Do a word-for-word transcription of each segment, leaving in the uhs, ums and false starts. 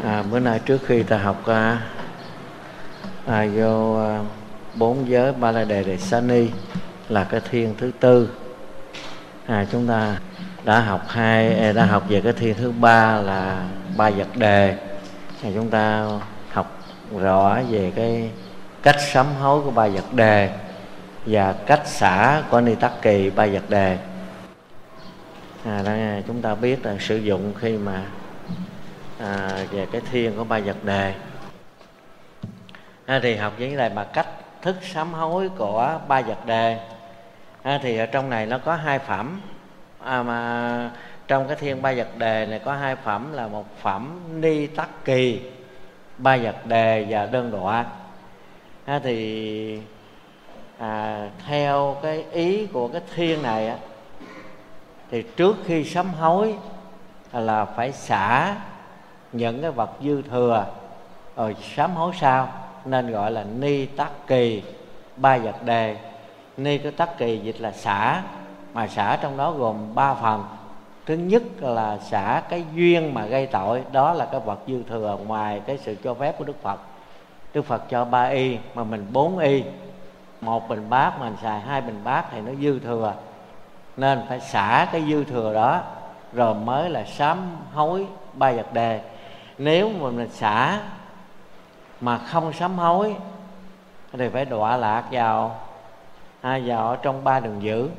À, bữa nay trước khi ta học à, à, vô à, bốn giới ba la đề đề sa ni là cái thiên thứ tư, à, chúng ta đã học hai đã học về cái thiên thứ ba là ba vật đề. À, chúng ta học rõ về cái cách sám hối của ba vật đề và cách xả của ni tắc kỳ ba vật đề. À, đó, chúng ta biết là sử dụng khi mà à, về cái thiên của ba vật đề. À, thì học với lại mà cách thức sám hối của ba vật đề. À, thì ở trong này nó có hai phẩm, à, mà trong cái thiên ba vật đề này có hai phẩm là một phẩm ni tắc kỳ ba vật đề và đơn đọa. À, thì à, theo cái ý của cái thiên này á, thì trước khi sám hối là phải xả những cái vật dư thừa rồi sám hối sau, nên gọi là ni tắc kỳ ba vật đề. Ni cái tắc kỳ dịch là xả, mà xả trong đó gồm ba phần. Thứ nhất là xả cái duyên mà gây tội, đó là cái vật dư thừa ngoài cái sự cho phép của Đức Phật. Đức Phật cho ba y mà mình bốn y, một bình bát mà mình xài hai bình bát thì nó dư thừa, nên phải xả cái dư thừa đó rồi mới là sám hối ba vật đề. Nếu mà mình xả mà không sám hối thì phải đọa lạc vào à, vào ở trong ba đường dữ.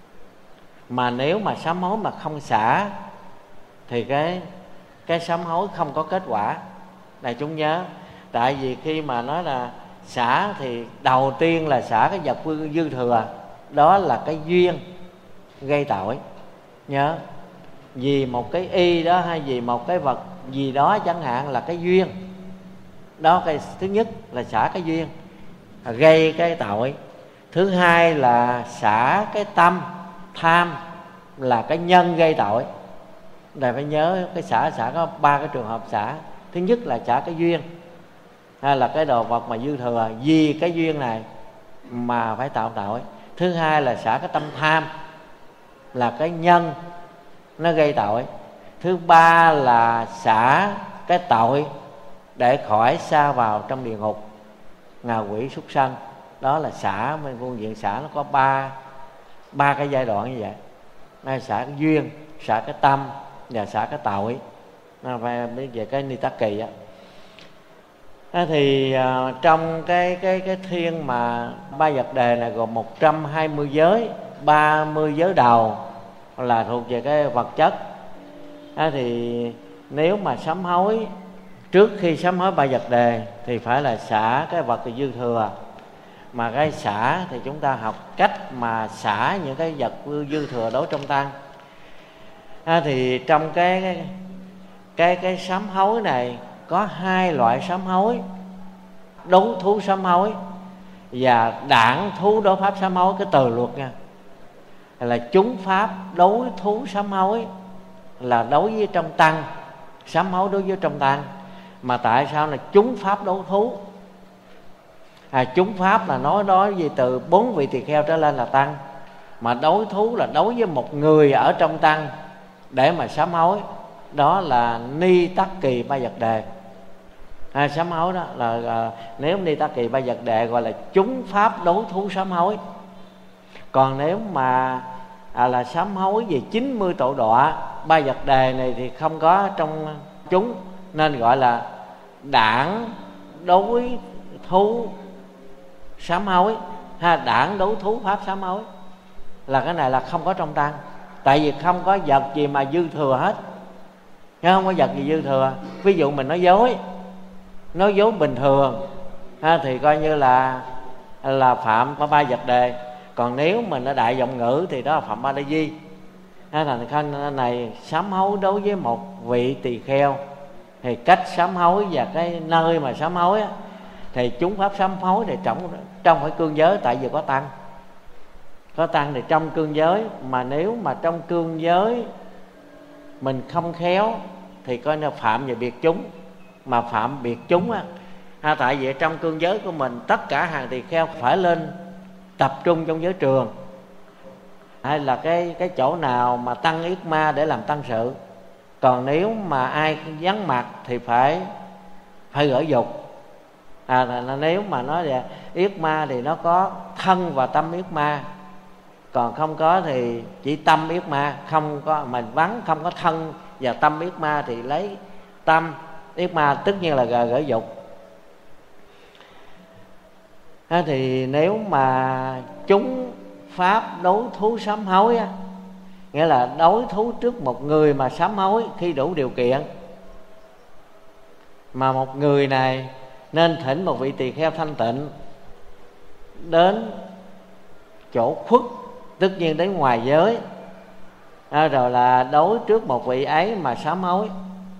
Mà nếu mà sám hối mà không xả thì cái cái sám hối không có kết quả. Đại chúng nhớ, tại vì khi mà nói là xả thì đầu tiên là xả cái vật dư thừa, đó là cái duyên gây tội. Nhớ, vì một cái y đó hay vì một cái vật gì đó chẳng hạn là cái duyên đó. Cái thứ nhất là xả cái duyên gây cái tội. Thứ hai là xả cái tâm tham là cái nhân gây tội. Đây phải nhớ, cái xả xả có ba cái trường hợp xả. Thứ nhất là xả cái duyên, hay là cái đồ vật mà dư thừa vì cái duyên này mà phải tạo tội. Thứ hai là xả cái tâm tham là cái nhân nó gây tội. Thứ ba là xả cái tội để khỏi sa vào trong địa ngục, ngạ quỷ súc sanh. Đó là xả, bên phương diện xả nó có ba ba cái giai đoạn như vậy. Đây, xả cái duyên, xả cái tâm và xả cái tội. Nó phải biết về cái ni tắc kỳ á. À, thì à, trong cái cái cái thiên mà ba vật đề này gồm một trăm hai mươi giới, ba mươi giới đầu là thuộc về cái vật chất. À, thì nếu mà sám hối trước khi sám hối ba vật đề thì phải là xả cái vật dư thừa. Mà cái xả thì chúng ta học cách mà xả những cái vật dư thừa đối trong tăng. À, thì trong cái cái cái, cái sám hối này có hai loại sám hối: đấu thú sám hối và đảng thú đối pháp sám hối. Cái từ luật nha, là chúng pháp đối thú sám hối là đối với trong tăng, sám hối đối với trong tăng. Mà tại sao là chúng pháp đấu thú? À, chúng pháp là nói đối với từ bốn vị tỳ kheo trở lên là tăng, mà đối thú là đối với một người ở trong tăng để mà sám hối. Đó là ni tắc kỳ ba vật đề. À, sám hối đó là, là nếu ni tắc kỳ ba vật đề gọi là chúng pháp đấu thú sám hối. Còn nếu mà à, là sám hối về chín mươi tội đọa ba vật đề này thì không có trong chúng, nên gọi là đảng đối thú sám hối, ha, đảng đấu thú pháp sám hối. Là cái này là không có trong tăng, tại vì không có vật gì mà dư thừa hết. Chứ không có vật gì dư thừa. Ví dụ mình nói dối, nói dối bình thường, ha, thì coi như là là phạm ba vật đề. Còn nếu mình ở đại giọng ngữ thì đó là phạm ba la di. Thành khanh này sám hối đối với một vị tỳ kheo thì cách sám hối và cái nơi mà sám hối á, thì chúng pháp sám hối thì trong trong phải cương giới, tại vì có tăng. Có tăng thì trong cương giới. Mà nếu mà trong cương giới mình không khéo thì coi như phạm về biệt chúng. Mà phạm biệt chúng á, à, tại vì trong cương giới của mình tất cả hàng tỳ kheo phải lên tập trung trong giới trường, hay là cái cái chỗ nào mà tăng yết ma để làm tăng sự, Còn nếu mà ai vắng mặt thì phải phải gỡ dục. À, là nếu mà nói là yết ma thì nó có thân và tâm yết ma, còn không có thì chỉ tâm yết ma. Không có mà vắng không có thân và tâm yết ma thì lấy tâm yết ma, tất nhiên là gỡ, gỡ dục. À, thì nếu mà chúng pháp đối thú sám hối á, nghĩa là đối thú trước một người mà sám hối khi đủ điều kiện, mà một người này nên thỉnh một vị tỳ kheo thanh tịnh đến chỗ khuất, tất nhiên đến ngoài giới, à, rồi là đối trước một vị ấy mà sám hối.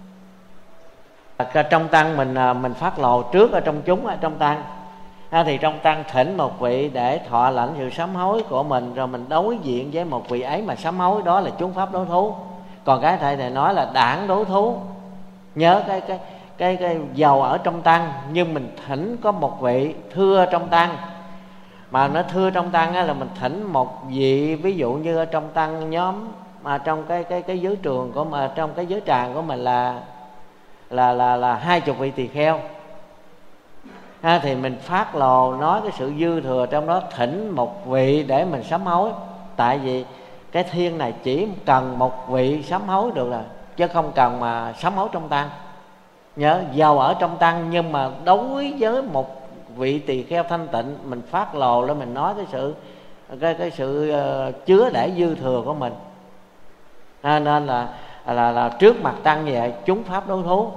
Trong tăng mình mình phát lồ trước ở trong chúng, ở trong tăng, à, thì trong tăng thỉnh một vị để thọ lãnh sự sám hối của mình, rồi mình đối diện với một vị ấy mà sám hối, đó là chúng pháp đối thú. Còn cái thầy này nói là đảng đối thú. Nhớ cái cái cái cái dầu ở trong tăng, nhưng mình thỉnh có một vị thưa trong tăng, mà nó thưa trong tăng á, là mình thỉnh một vị, ví dụ như ở trong tăng nhóm mà trong cái cái cái giới trường của mà trong cái giới tràng của mình là là là là hai chục vị tỳ kheo, ha, thì mình phát lồ nói cái sự dư thừa trong đó, thỉnh một vị để mình sám hối. Tại vì cái thiên này chỉ cần một vị sám hối được rồi, chứ không cần mà sám hối trong tăng. Nhớ giàu ở trong tăng, nhưng mà đối với một vị tỳ kheo thanh tịnh, mình phát lồ lên mình nói cái sự cái cái sự uh, chứa để dư thừa của mình. À, nên là, là là trước mặt tăng như vậy, chúng pháp đối thú.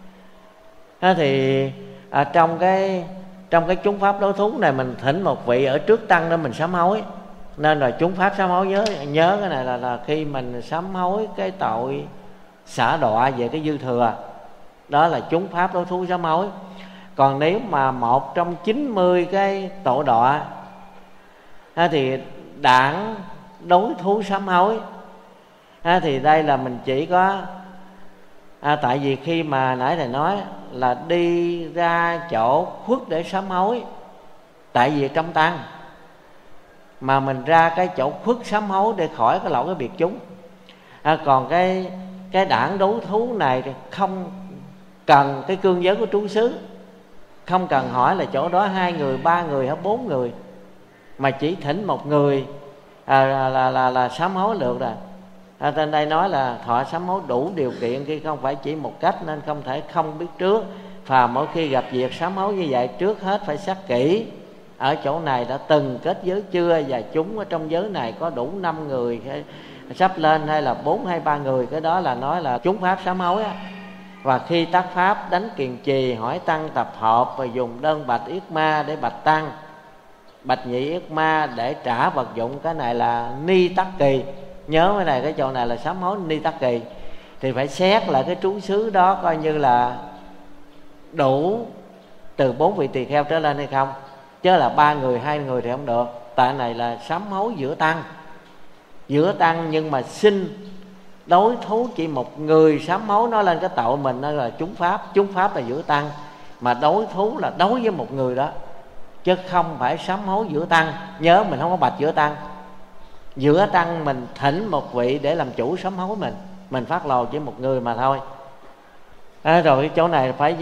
À, thì à, trong cái trong cái chúng pháp đối thú này mình thỉnh một vị ở trước tăng để mình sám hối. Nên là chúng pháp sám hối, nhớ nhớ cái này là là khi mình sám hối cái tội xả đọa về cái dư thừa, đó là chúng pháp đối thú sám hối. Còn nếu mà một trong chín mươi cái tội đọa à, thì đảng đối thú sám hối, à, thì đây là mình chỉ có à, tại vì khi mà nãy thầy nói là đi ra chỗ khuất để sám hối, tại vì trong tăng mà mình ra cái chỗ khuất sám hối để khỏi cái lỗi cái biệt chúng. À, còn cái cái đảng đối thú này thì không cần cái cương giới của trú xứ, không cần hỏi là chỗ đó hai người, ba người hay bốn người, mà chỉ thỉnh một người à, là, là, là, là sám hối được rồi. À, trên đây nói là thọ sám hối đủ điều kiện, khi không phải chỉ một cách, nên không thể không biết trước. Và mỗi khi gặp việc sám hối như vậy, trước hết phải xác kỹ ở chỗ này đã từng kết giới chưa, và chúng ở trong giới này có đủ năm người hay sắp lên, hay là bốn hay ba người. Cái đó là nói là chúng pháp sám hối á. Và khi tác pháp đánh kiền trì, hỏi tăng tập hợp, và dùng đơn bạch yết ma để bạch tăng, bạch nhị yết ma để trả vật dụng, cái này là ni tắc kỳ. Nhớ cái này, cái chỗ này là sám hối ni tắc kỳ. Thì phải xét lại cái trú xứ đó coi như là đủ từ bốn vị tỳ kheo trở lên hay không, chứ là ba người hai người thì không được. Tại này là sám hối giữa tăng, giữa tăng nhưng mà xin đối thú chỉ một người sám hối, nói lên cái tội mình đó là chúng pháp. Chúng pháp là giữa tăng, mà đối thú là đối với một người đó, chứ không phải sám hối giữa tăng. Nhớ mình không có bạch giữa tăng. Giữa tăng mình thỉnh một vị để làm chủ sám hối mình, mình phát lồ chỉ một người mà thôi. À, rồi cái chỗ này phải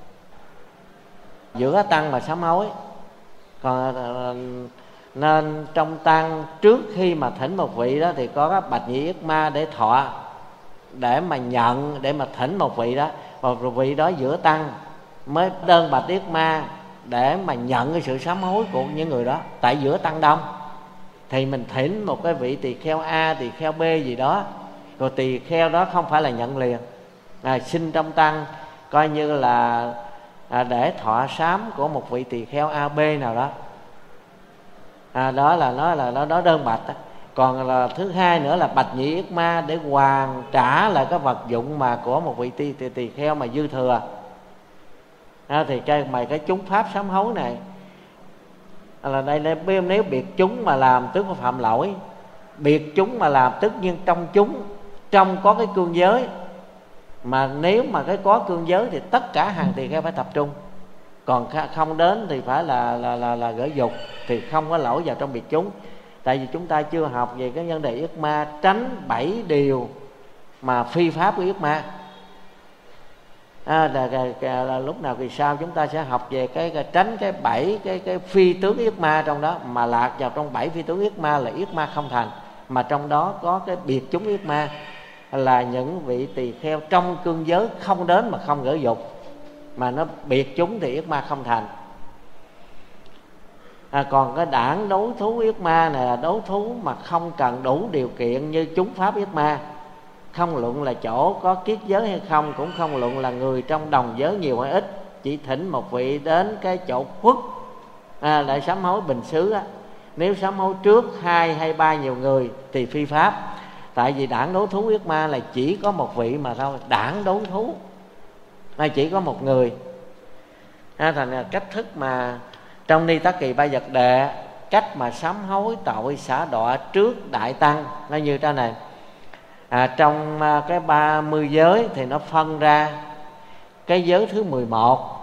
giữa tăng mà sám hối. Còn nên trong tăng trước khi mà thỉnh một vị đó thì có các bạch nhị yết ma để thọ, để mà nhận, để mà thỉnh một vị đó. Và vị đó giữa tăng mới đơn bạch yết ma để mà nhận cái sự sám hối của những người đó. Tại giữa tăng đông thì mình thỉnh một cái vị tỳ kheo A, tỳ kheo B gì đó, rồi tỳ kheo đó không phải là nhận liền, à, xin trong tăng coi như là à, để thọ sám của một vị tỳ kheo A, B nào đó. À, đó là nó là nó đó đơn bạch đó. Còn là thứ hai nữa là bạch nhị yết ma để hoàn trả lại cái vật dụng mà của một vị tỳ tỳ, tỳ kheo mà dư thừa. À, thì cái mày cái chúng pháp sám hối này là đây, đây nếu biệt chúng mà làm tức là phạm lỗi. Biệt chúng mà làm tức nhưng trong chúng, trong có cái cương giới, mà nếu mà cái có cương giới thì tất cả hàng tỳ kheo phải tập trung. Còn không đến thì phải là là là, là gỡ dục, thì không có lỗi vào trong biệt chúng. Tại vì chúng ta chưa học về cái vấn đề yết ma, tránh bảy điều mà phi pháp của yết ma. À, là, là, là, là lúc nào kỳ sau chúng ta sẽ học về cái, cái tránh cái bảy cái cái phi tướng yết ma trong đó, mà lạc vào trong bảy phi tướng yết ma là yết ma không thành, mà trong đó có cái biệt chúng yết ma là những vị tỳ kheo trong cương giới không đến mà không gởi dục, mà nó biệt chúng thì yết ma không thành. À, còn cái đảng đấu thú yết ma này là đấu thú mà không cần đủ điều kiện như chúng pháp yết ma. Không luận là chỗ có kiết giới hay không, cũng không luận là người trong đồng giới nhiều hay ít, chỉ thỉnh một vị đến cái chỗ khuất à, để sám hối bình xứ á. Nếu sám hối trước hai hay ba nhiều người thì phi pháp. Tại vì đảng đấu thú yết ma là chỉ có một vị mà thôi, đảng đấu thú à, chỉ có một người à, thành là cách thức mà trong Ni Tắc Kỳ Ba Vật Đề, cách mà sám hối tội xả đọa trước đại tăng nó như thế này. À, trong cái ba mươi giới thì nó phân ra cái giới thứ mười một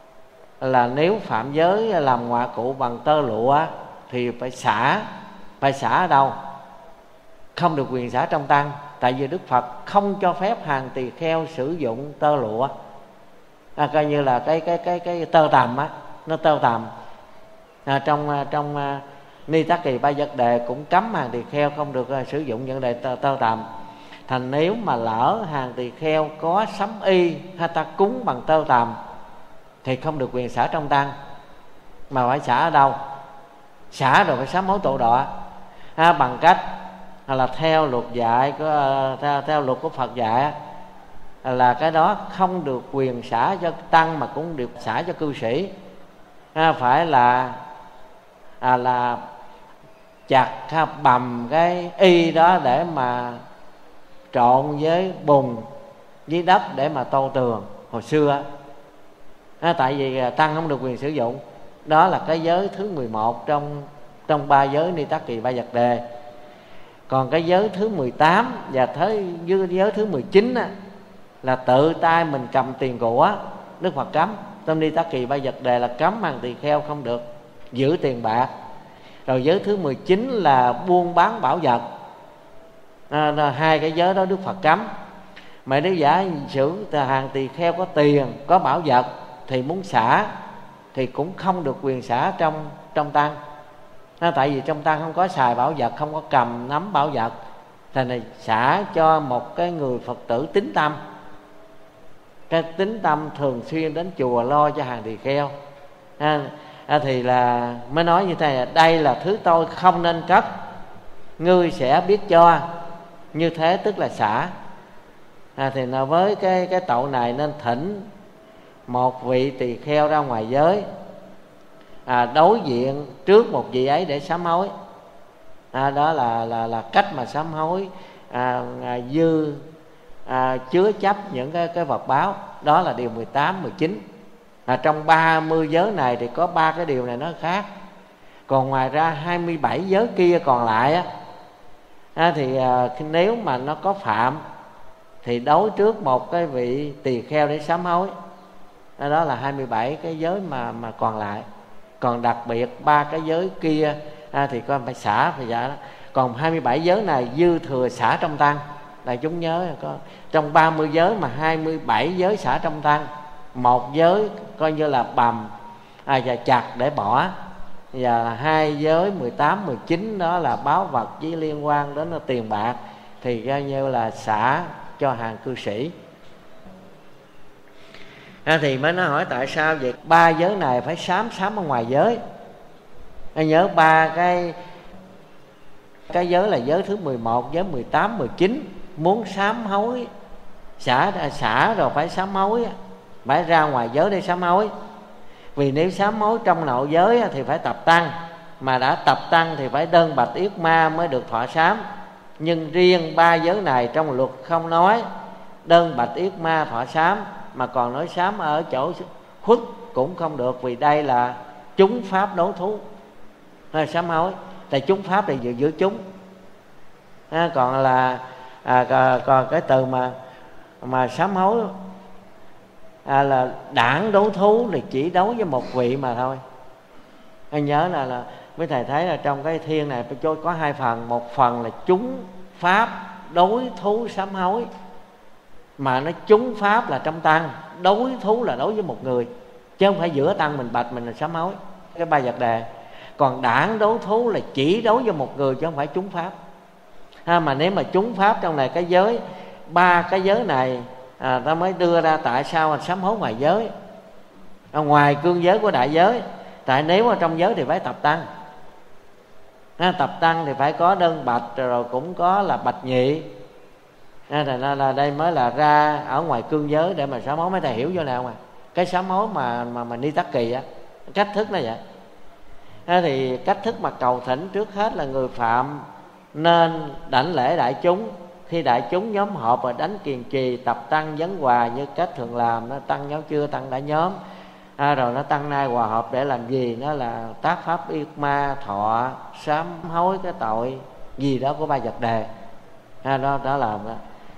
là nếu phạm giới làm ngoại cụ bằng tơ lụa thì phải xả. Phải xả ở đâu? Không được quyền xả trong tăng. Tại vì Đức Phật không cho phép hàng tỳ kheo sử dụng tơ lụa à, coi như là cái cái cái cái tơ tằm á, nó tơ tằm à, trong trong Ni Tắc Kỳ Ba Vật Đề cũng cấm hàng tỳ kheo không được uh, sử dụng những đề tơ, tơ tằm. Thành nếu mà lỡ hàng tỳ kheo có sắm y hay ta cúng bằng tơ tằm thì không được quyền xả trong tăng. Mà phải xả ở đâu? Xả rồi phải sám hối tội đọa à, bằng cách là theo luật dạy của, theo, theo luật của Phật dạy là cái đó không được quyền xả cho tăng mà cũng được xả cho cư sĩ à, phải là à, là chặt ha, bầm cái y đó để mà trộn với bùn với đất để mà tô tường hồi xưa à, tại vì tăng không được quyền sử dụng. Đó là cái giới thứ mười một trong trong ba giới Ni Tắc Kỳ Ba Vật Đề. Còn cái giới thứ mười tám và thế giới thứ mười chín á, là tự tay mình cầm tiền của. Đức Phật cấm. Trong Ni Tắc Kỳ Ba Vật Đề là cấm hàng tỳ kheo không được giữ tiền bạc. Rồi giới thứ mười chín là buôn bán bảo vật à, hai cái giới đó Đức Phật cấm. Mà nếu giả sử hàng tỳ kheo có tiền, có bảo vật thì muốn xả thì cũng không được quyền xả trong trong tăng à, tại vì trong tăng không có xài bảo vật, không có cầm nắm bảo vật. Thành này xả cho một cái người Phật tử tín tâm, cái tín tâm thường xuyên đến chùa lo cho hàng tỳ kheo à, à, thì là mới nói như thế này: đây là thứ tôi không nên cất, ngươi sẽ biết cho. Như thế tức là xả à, thì nó với cái cái tội này nên thỉnh một vị tỳ kheo ra ngoài giới à, đối diện trước một vị ấy để sám hối à, đó là là là cách mà sám hối à, à, dư à, chứa chấp những cái cái vật báo. Đó là điều mười tám, mười chín à, trong ba mươi giới này thì có ba cái điều này nó khác. Còn ngoài ra hai mươi bảy giới kia còn lại á à, thì à, nếu mà nó có phạm thì đối trước một cái vị tỳ kheo để sám hối à, đó là hai mươi bảy cái giới mà mà còn lại. Còn đặc biệt ba cái giới kia à, thì con phải xả phải xả đó. Còn hai mươi bảy giới này dư thừa xả trong tăng. Đại chúng nhớ có trong ba mươi giới mà hai mươi bảy giới xả trong tăng, một giới coi như là bầm à, và chặt để bỏ, và hai giới mười tám, mười chín đó là báo vật với liên quan đến tiền bạc thì coi như là xả cho hàng cư sĩ à, thì mới nói hỏi tại sao vậy ba giới này phải sám sám ở ngoài giới. Anh nhớ ba cái cái giới là giới thứ mười một, giới mười tám, mười chín. Muốn sám hối xả xả rồi phải sám hối, phải ra ngoài giới để sám hối. Vì nếu sám hối trong nội giới thì phải tập tăng, mà đã tập tăng thì phải đơn bạch yết ma mới được thọ sám. Nhưng riêng ba giới này trong luật không nói đơn bạch yết ma thọ sám, mà còn nói sám ở chỗ khuất cũng không được, vì đây là chúng pháp đấu thú hay sám hối. Tại chúng pháp thì giữ giữ chúng à, còn là à, còn, còn cái từ mà mà sám hối à, là đảng đấu thú thì chỉ đấu với một vị mà thôi. Anh nhớ là là mấy thầy thấy là trong cái thiên này có hai phần. Một phần là chúng pháp đối thú sám hối, mà nó trúng pháp là trong tăng. Đối thú là đối với một người, chứ không phải giữa tăng mình bạch mình là sám hối, cái ba vật đề. Còn đảng đối thú là chỉ đối với một người chứ không phải trúng pháp. Ha, mà nếu mà trúng pháp trong này cái giới, ba cái giới này à, ta mới đưa ra tại sao sám hối ngoài giới, à, ngoài cương giới của đại giới. Tại nếu mà trong giới thì phải tập tăng, à, tập tăng thì phải có đơn bạch, rồi cũng có là bạch nhị, à, là, là đây mới là ra ở ngoài cương giới để mà sám hối. Mấy thầy hiểu vô nào mà cái sám hối mà mà mà ni tắc kỳ á, cách thức nó vậy. À, thì cách thức mà cầu thỉnh trước hết là người phạm nên đảnh lễ đại chúng. Khi đại chúng nhóm họp và đánh kiền trì tập tăng vấn hòa như cách thường làm, nó tăng nhóm chưa tăng đã nhóm, à, rồi nó tăng nay hòa hợp để làm gì? Nó là tác pháp yết ma, thọ sám hối cái tội gì đó của ba vật đề, à, đó đó làm đó.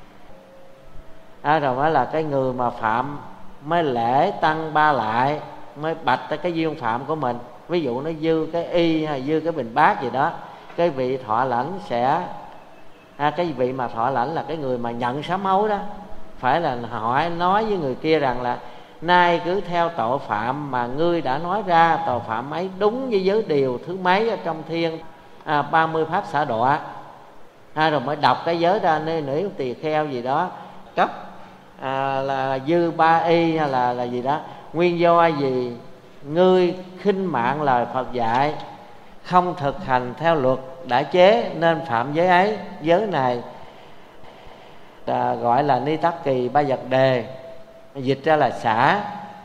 À, rồi mới là cái người mà phạm mới lễ tăng ba lại, mới bạch tới cái duyên phạm của mình. Ví dụ nó dư cái y hay dư cái bình bát gì đó, cái vị thọ lãnh sẽ à, cái vị mà thọ lãnh là cái người mà nhận sám hối đó, phải là hỏi nói với người kia rằng là nay cứ theo tội phạm mà ngươi đã nói ra, tội phạm ấy đúng với giới điều thứ mấy ở trong thiên à, ba mươi pháp xả đọa, à, rồi mới đọc cái giới ra. Nếu, nếu tỳ kheo gì đó cấp à, là dư ba y hay là là gì đó, nguyên do gì ngươi khinh mạng lời Phật dạy, không thực hành theo luật đã chế nên phạm giới ấy. Giới này à, gọi là ni tắc kỳ ba vật đề, dịch ra là xả,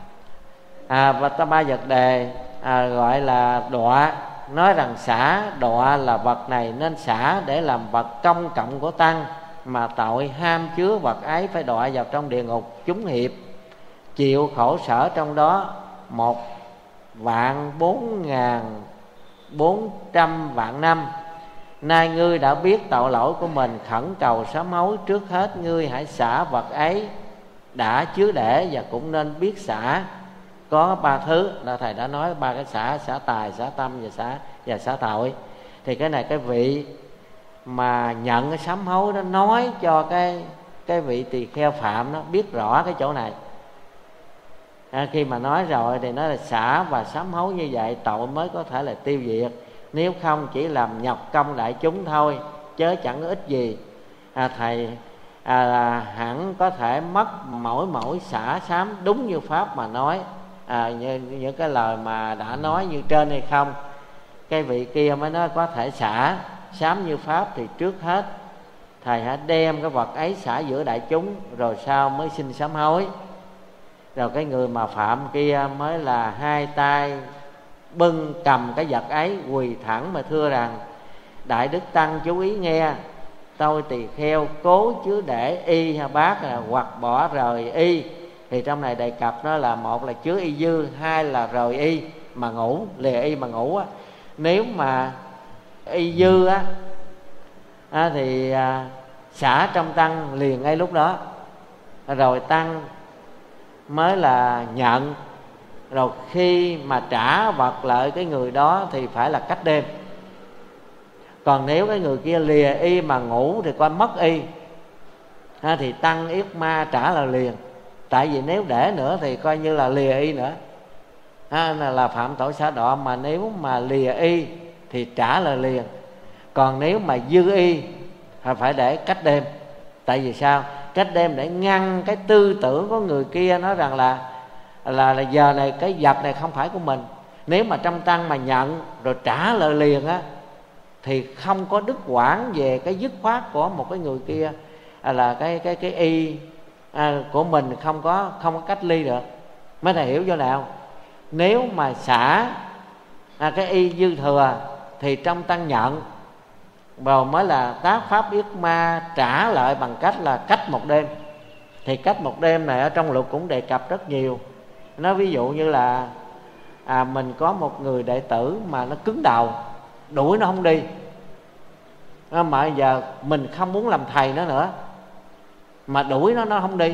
à, và ta ba vật đề à, gọi là đọa. Nói rằng xả đọa là vật này nên xả để làm vật công cộng của tăng, mà tội ham chứa vật ấy phải đọa vào trong địa ngục chúng hiệp, chịu khổ sở trong đó một vạn bốn ngàn bốn trăm vạn năm. Nay ngươi đã biết tội lỗi của mình, khẩn cầu sám hối. Trước hết ngươi hãy xả vật ấy đã chứa để, và cũng nên biết xả có ba thứ là thầy đã nói, ba cái xả: xả tài, xả tâm và xả và xả tội. Thì cái này cái vị mà nhận cái sám hối đó nói cho cái cái vị tỳ kheo phạm nó biết rõ cái chỗ này. À, khi mà nói rồi thì nói là xả và sám hối như vậy tội mới có thể là tiêu diệt, nếu không chỉ làm nhọc công đại chúng thôi, chớ chẳng có ích gì. À, thầy à, là hẳn có thể mất mỗi mỗi xả sám đúng như pháp mà nói, à, như những cái lời mà đã nói như trên hay không. Cái vị kia mới nói có thể xả sám như pháp, thì trước hết thầy hãy đem cái vật ấy xả giữa đại chúng, rồi sau mới xin sám hối. Rồi cái người mà phạm kia mới là hai tay bưng cầm cái vật ấy, quỳ thẳng mà thưa rằng: đại đức tăng chú ý nghe, tôi tỳ kheo cố chứa để y hay bát là hoặc bỏ rời y. Thì trong này đề cập nó là một là chứa y dư, hai là rời y mà ngủ, lìa y mà ngủ á. Nếu mà y dư á, á thì à, xả trong tăng liền ngay lúc đó, rồi tăng mới là nhận. Rồi khi mà trả vật lại cái người đó thì phải là cách đêm. Còn nếu cái người kia lìa y mà ngủ thì coi mất y, ha, thì tăng yết ma trả lại liền. Tại vì nếu để nữa thì coi như là lìa y nữa, ha, là phạm tội xả đọa. Mà nếu mà lìa y thì trả lại liền. Còn nếu mà dư y thì phải để cách đêm. Tại vì sao? Cách đêm để ngăn cái tư tưởng của người kia nói rằng là là, là giờ này cái vật này không phải của mình. Nếu mà trong tăng mà nhận rồi trả lời liền á, thì không có đứt quãng về cái dứt khoát của một cái người kia, à, là cái cái cái y à, của mình không có không có cách ly được. Mấy thầy hiểu vô nào? Nếu mà xả à, cái y dư thừa thì trong tăng nhận, rồi mới là tác pháp yết ma trả lại bằng cách là cách một đêm. Thì cách một đêm này ở trong luật cũng đề cập rất nhiều. Nó ví dụ như là à, mình có một người đệ tử mà nó cứng đầu, đuổi nó không đi, à, mà giờ mình không muốn làm thầy nó nữa, mà đuổi nó nó không đi,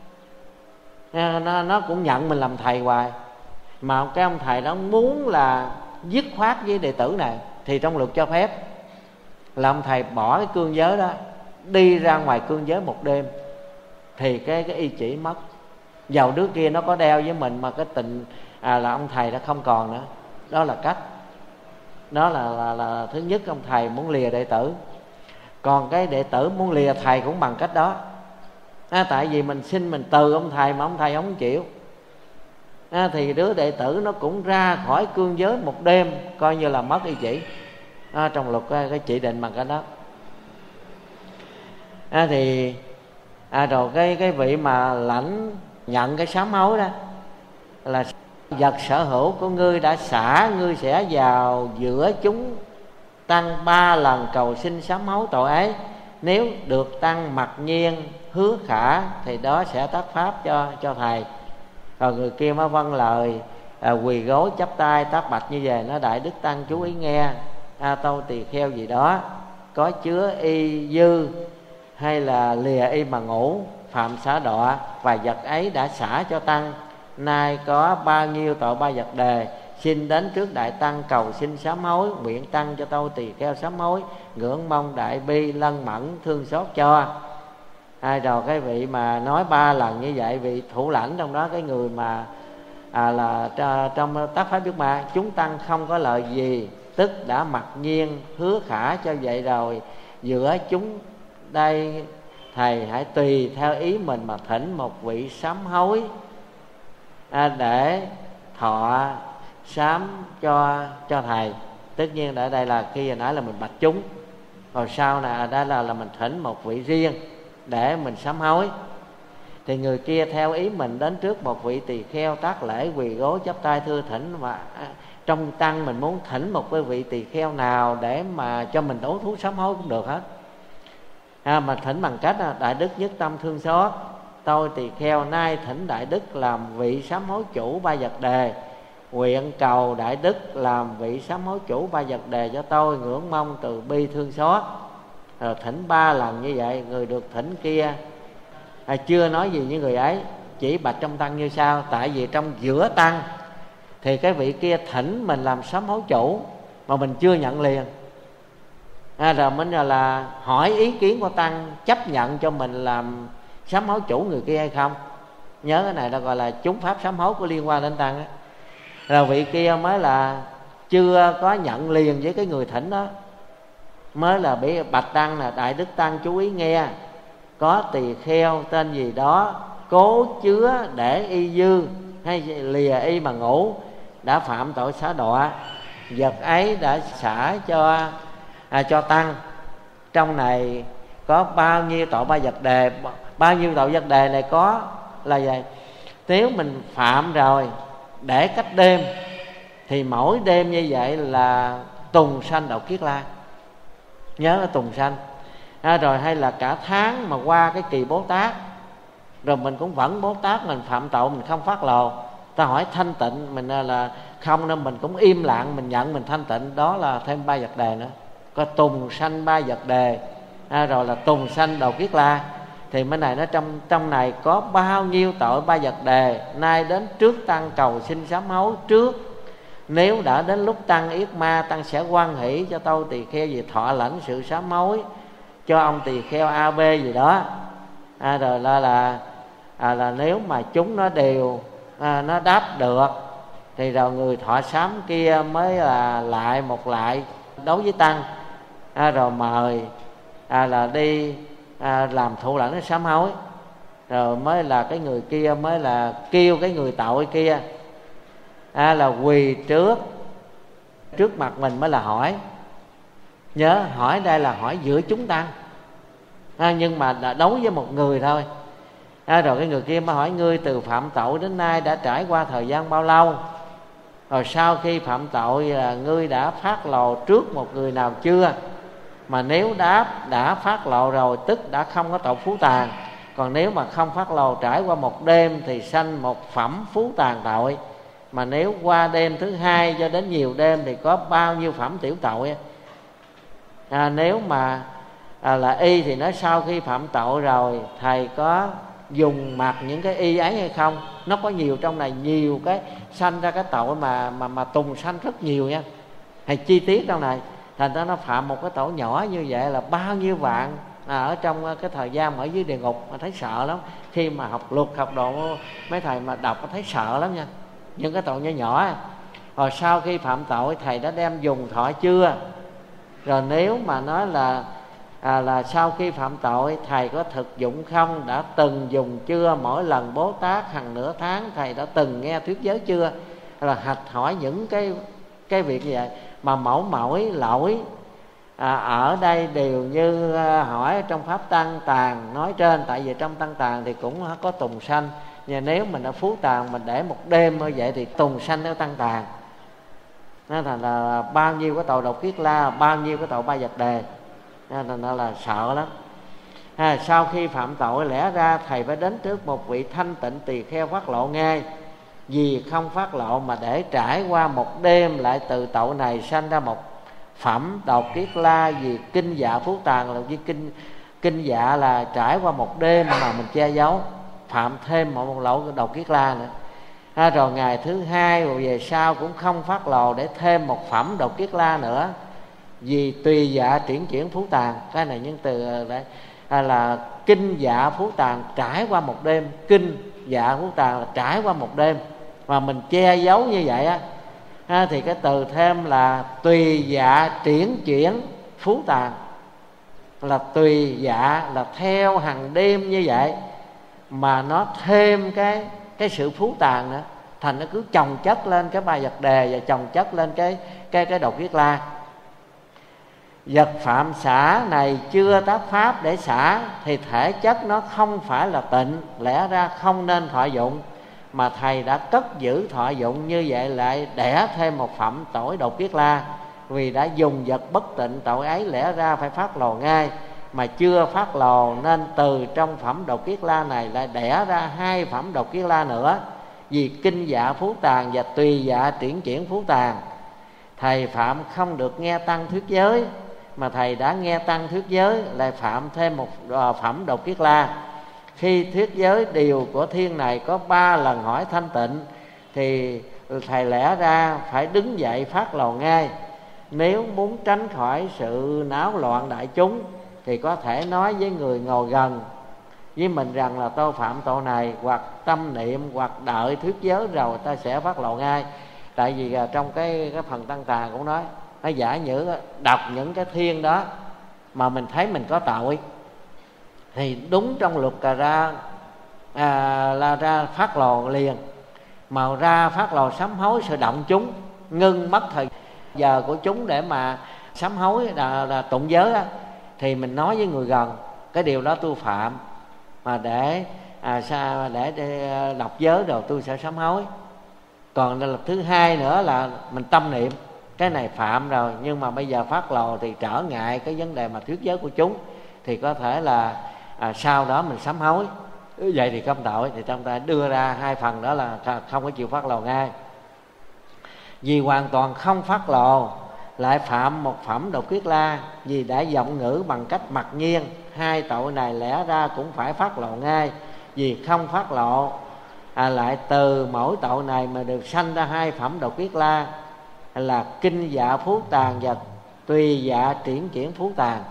à, nó, nó cũng nhận mình làm thầy hoài. Mà cái ông thầy đó muốn là dứt khoát với đệ tử này, thì trong luật cho phép là ông thầy bỏ cái cương giới đó, đi ra ngoài cương giới một đêm thì cái cái y chỉ mất. Dầu đứa kia nó có đeo với mình mà cái tình à, là ông thầy đã không còn nữa. Đó là cách. Đó là, là, là thứ nhất, ông thầy muốn lìa đệ tử. Còn cái đệ tử muốn lìa thầy cũng bằng cách đó. À, tại vì mình xin mình từ ông thầy mà ông thầy không chịu, à, thì đứa đệ tử nó cũng ra khỏi cương giới một đêm, coi như là mất y chỉ. À, trong luật cái, cái chỉ định bằng cái đó. À, thì à, rồi cái cái vị mà lãnh nhận cái sám hối đó là vật sở hữu của ngươi đã xả, ngươi sẽ vào giữa chúng tăng ba lần cầu xin sám hối tội ấy. Nếu được tăng mặc nhiên hứa khả thì đó sẽ tác pháp cho cho thầy. Rồi người kia mới vâng lời, à, quỳ gối chắp tay tác bạch như vậy. Nó đại đức tăng chú ý nghe, a tâu tỳ kheo gì đó có chứa y dư hay là lìa y mà ngủ, phạm xá đọa, và vật ấy đã xả cho tăng. Nay có bao nhiêu tội ba vật đề, xin đến trước đại tăng cầu xin sám hối. Nguyện tăng cho tâu tỳ kheo sám hối, ngưỡng mong đại bi lân mẫn thương xót cho. Ai rồi cái vị mà nói ba lần như vậy, vị thủ lãnh trong đó, cái người mà à, là trong tác pháp Đức Ma, chúng tăng không có lợi gì, tức đã mặc nhiên hứa khả cho vậy rồi. Giữa chúng đây thầy hãy tùy theo ý mình mà thỉnh một vị sám hối, à, để thọ sám cho cho thầy. Tất nhiên ở đây là khi hồi nãy là mình bạch chúng, rồi sau này đây là là mình thỉnh một vị riêng để mình sám hối. Thì người kia theo ý mình đến trước một vị tỳ kheo tác lễ quỳ gối chắp tay thưa thỉnh. Mà trong tăng mình muốn thỉnh một cái vị tỳ kheo nào để mà cho mình đấu thú sám hối cũng được hết. À, mà thỉnh bằng cách là đại đức nhất tâm thương xót, tôi tỳ kheo nay thỉnh đại đức làm vị sám hối chủ ba vật đề. Nguyện cầu đại đức làm vị sám hối chủ ba vật đề cho tôi, ngưỡng mong từ bi thương xót. Rồi thỉnh ba lần như vậy. Người được thỉnh kia à, chưa nói gì với người ấy, chỉ bạch trong tăng như sau. Tại vì trong giữa tăng thì cái vị kia thỉnh mình làm sám hối chủ mà mình chưa nhận liền, à, rồi mình là, là hỏi ý kiến của tăng chấp nhận cho mình làm sám hối chủ người kia hay không. Nhớ cái này là gọi là chúng pháp sám hối của liên quan đến tăng á. Rồi vị kia mới là chưa có nhận liền với cái người thỉnh đó, mới là bị bạch tăng là đại đức tăng chú ý nghe, có tỳ kheo tên gì đó cố chứa để y dư hay lìa y mà ngủ, đã phạm tội xá đọa, vật ấy đã xả cho à, cho tăng. Trong này có bao nhiêu tội ba vật đề. Bao nhiêu tội vật đề này có là vậy. Nếu mình phạm rồi để cách đêm thì mỗi đêm như vậy là tùng sanh đậu kiết la. Nhớ là tùng sanh. À, rồi hay là cả tháng mà qua cái kỳ Bố Tát, rồi mình cũng vẫn Bố Tát, mình phạm tội mình không phát lồ. Ta hỏi thanh tịnh mình là không, nên mình cũng im lặng, mình nhận mình thanh tịnh. Đó là thêm ba vật đề nữa. Có tùng sanh ba vật đề, à, rồi là tùng sanh đầu kiết la. Thì mấy này nó trong trong này có bao nhiêu tội ba vật đề. Nay đến trước tăng cầu xin sám hối trước. Nếu đã đến lúc tăng yết ma, tăng sẽ hoan hỷ cho tôi tỳ kheo gì thọ lãnh sự sám hối cho ông tỳ kheo a bê gì đó. À, rồi là là à, là nếu mà chúng nó đều à, nó đáp được thì rồi người thọ sám kia mới là lại một lại đối với tăng, à, rồi mời à, là đi à, làm thụ lãnh cái sám hối. Rồi mới là cái người kia mới là kêu cái người tội kia à, là quỳ trước trước mặt mình mới là hỏi. Nhớ hỏi đây là hỏi giữa chúng tăng, à, nhưng mà đã đối với một người thôi. À, rồi cái người kia mới hỏi ngươi từ phạm tội đến nay đã trải qua thời gian bao lâu? Rồi sau khi phạm tội là ngươi đã phát lộ trước một người nào chưa? Mà nếu đáp đã phát lộ rồi tức đã không có tội phú tàn. Còn nếu mà không phát lộ trải qua một đêm thì sanh một phẩm phú tàn tội. Mà nếu qua đêm thứ hai cho đến nhiều đêm thì có bao nhiêu phẩm tiểu tội. À, nếu mà à, là y thì nói sau khi phạm tội rồi thầy có dùng mặc những cái y ấy hay không. Nó có nhiều trong này, nhiều cái sanh ra cái tội mà mà mà tùng sanh rất nhiều nha, hay chi tiết trong này. Thành ra nó phạm một cái tội nhỏ như vậy là bao nhiêu vạn à, ở trong cái thời gian ở dưới địa ngục mà thấy sợ lắm. Khi mà học luật học độ mấy thầy mà đọc thấy sợ lắm nha, những cái tội nhỏ nhỏ. Rồi sau khi phạm tội thầy đã đem dùng thọ chưa, rồi nếu mà nói là à, là sau khi phạm tội thầy có thực dụng không, đã từng dùng chưa, mỗi lần Bố Tát hàng nửa tháng thầy đã từng nghe thuyết giới chưa, là hạch hỏi những cái cái việc như vậy. Mà mẫu mỗi lỗi à, ở đây đều như à, hỏi trong pháp Tăng Tàng nói trên. Tại vì trong Tăng Tàng thì cũng có tùng sanh, nhưng nếu mình ở Phú Tàng mình để một đêm như vậy thì tùng sanh ở Tăng Tàng. Nên thành là bao nhiêu cái tội độc kiết la, bao nhiêu cái tội ba vật đề, nên là, là sợ lắm. À, sau khi phạm tội lẽ ra thầy phải đến trước một vị thanh tịnh tỳ kheo phát lộ ngay. Vì không phát lộ mà để trải qua một đêm lại từ tội này sanh ra một phẩm độc kiết la. Vì kinh dạ Phú Tàng là với kinh kinh dạ là trải qua một đêm mà mình che giấu, phạm thêm một, một lỗi độc kiết la nữa. À, rồi ngày thứ hai rồi về sau cũng không phát lộ để thêm một phẩm độc kiết la nữa. Vì tùy dạ triển chuyển Phú Tàng, cái này những từ đấy à, là kinh dạ Phú Tàng trải qua một đêm. Kinh dạ Phú Tàng là trải qua một đêm mà mình che giấu như vậy á, à, thì cái từ thêm là tùy dạ triển chuyển Phú Tàng, là tùy dạ là theo hàng đêm như vậy mà nó thêm cái cái sự phú tàn nữa. Thành nó cứ chồng chất lên cái ba vật đề và chồng chất lên cái cái cái độc kiết la. Vật phạm xả này chưa tác pháp để xả thì thể chất nó không phải là tịnh, lẽ ra không nên thọ dụng, mà thầy đã cất giữ thọ dụng, như vậy lại đẻ thêm một phẩm tội độc kiết la. Vì đã dùng vật bất tịnh, tội ấy lẽ ra phải phát lò ngay mà chưa phát lò, nên từ trong phẩm độc kiết la này lại đẻ ra hai phẩm độc kiết la nữa. Vì kinh dạ Phú Tàng và tùy dạ triển chuyển Phú Tàng, thầy phạm không được nghe tăng thuyết giới, mà thầy đã nghe tăng thuyết giới lại phạm thêm một phẩm độc kiết la. Khi thuyết giới điều của thiên này có ba lần hỏi thanh tịnh thì thầy lẽ ra phải đứng dậy phát lò ngay. Nếu muốn tránh khỏi sự náo loạn đại chúng thì có thể nói với người ngồi gần với mình rằng là tôi phạm tội này, hoặc tâm niệm, hoặc đợi thuyết giới rồi ta sẽ phát lộ ngay. Tại vì trong cái, cái phần Tăng Tà cũng nói, nó giả như đọc những cái thiên đó mà mình thấy mình có tội thì đúng trong luật cà ra à, là ra phát lò liền, mà ra phát lò sám hối sự động chúng, ngưng mất thời giờ của chúng để mà sám hối là, là tụng giới á, thì mình nói với người gần cái điều đó tôi phạm, mà để à, sao để, để đọc giới rồi tôi sẽ sám hối. Còn là thứ hai nữa là mình tâm niệm cái này phạm rồi, nhưng mà bây giờ phát lò thì trở ngại cái vấn đề mà thuyết giới của chúng, thì có thể là à, sau đó mình sám hối. Vậy thì không tội. Thì trong ta đưa ra hai phần đó là không có chịu phát lò ngay. Vì hoàn toàn không phát lò lại phạm một phẩm độc kiết la, vì đã giọng ngữ bằng cách mặc nhiên. Hai tội này lẽ ra cũng phải phát lộ ngay, vì không phát lộ à, lại từ mỗi tội này mà được sanh ra hai phẩm độc kiết la, là kinh dạ Phú Tàng và tùy dạ triển chuyển Phú Tàng.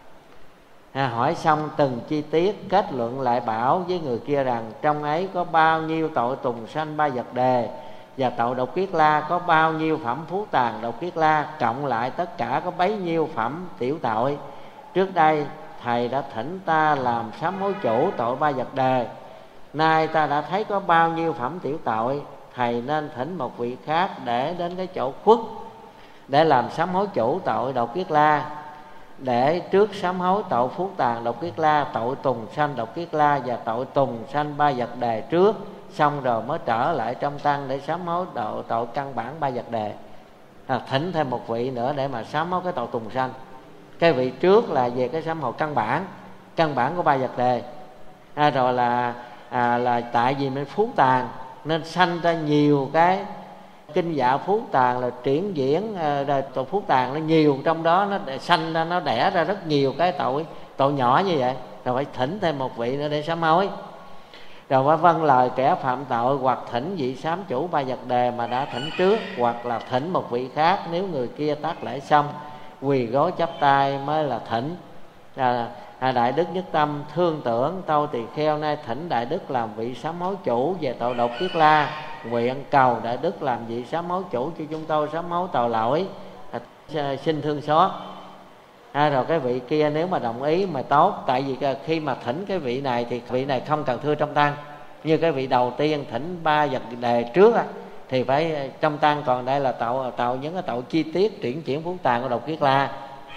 À, hỏi xong từng chi tiết, kết luận lại bảo với người kia rằng trong ấy có bao nhiêu tội tùng sanh ba vật đề, và tội độc kiết la có bao nhiêu phẩm Phú Tàng độc kiết la, cộng lại tất cả có bấy nhiêu phẩm tiểu tội. Trước đây thầy đã thỉnh ta làm sám hối chủ tội ba vật đề, nay ta đã thấy có bao nhiêu phẩm tiểu tội, thầy nên thỉnh một vị khác để đến cái chỗ khuất để làm sám hối chủ tội độc kiết la, để trước sám hối tội Phú Tàng độc kiết la, tội tùng sanh độc kiết la và tội tùng sanh ba vật đề trước, xong rồi mới trở lại trong tăng để sám hối tội, tội căn bản ba vật đề. À, thỉnh thêm một vị nữa để mà sám hối cái tội tùng sanh. Cái vị trước là về cái sám hối căn bản, căn bản của ba vật đề. À, rồi là à, là tại vì mình Phú Tàng nên sanh ra nhiều cái kinh dạ Phú Tàng là triển diễn à, tội Phú Tàng nó nhiều, trong đó nó sanh ra, nó đẻ ra rất nhiều cái tội tội nhỏ như vậy, rồi phải thỉnh thêm một vị nữa để sám hối. Rồi phải vâng lời kẻ phạm tội, hoặc thỉnh vị sám chủ ba vật đề mà đã thỉnh trước, hoặc là thỉnh một vị khác nếu người kia tác lễ xong quỳ gối chắp tay mới là thỉnh. À, à, đại đức nhất tâm thương tưởng tôi tỳ kheo nay thỉnh đại đức làm vị sám hối chủ về tội độc kiết la, nguyện cầu đại đức làm vị sám hối chủ cho chúng tôi sám hối tội lỗi, à, xin thương xót. À, rồi cái vị kia nếu mà đồng ý mà tốt, tại vì khi mà thỉnh cái vị này thì vị này không cần thưa trong tăng. Như cái vị đầu tiên thỉnh ba vật đề trước á, thì phải trong tăng, còn đây là tạo tạo những cái tội chi tiết triển chuyển phú tàn của độc kiết la.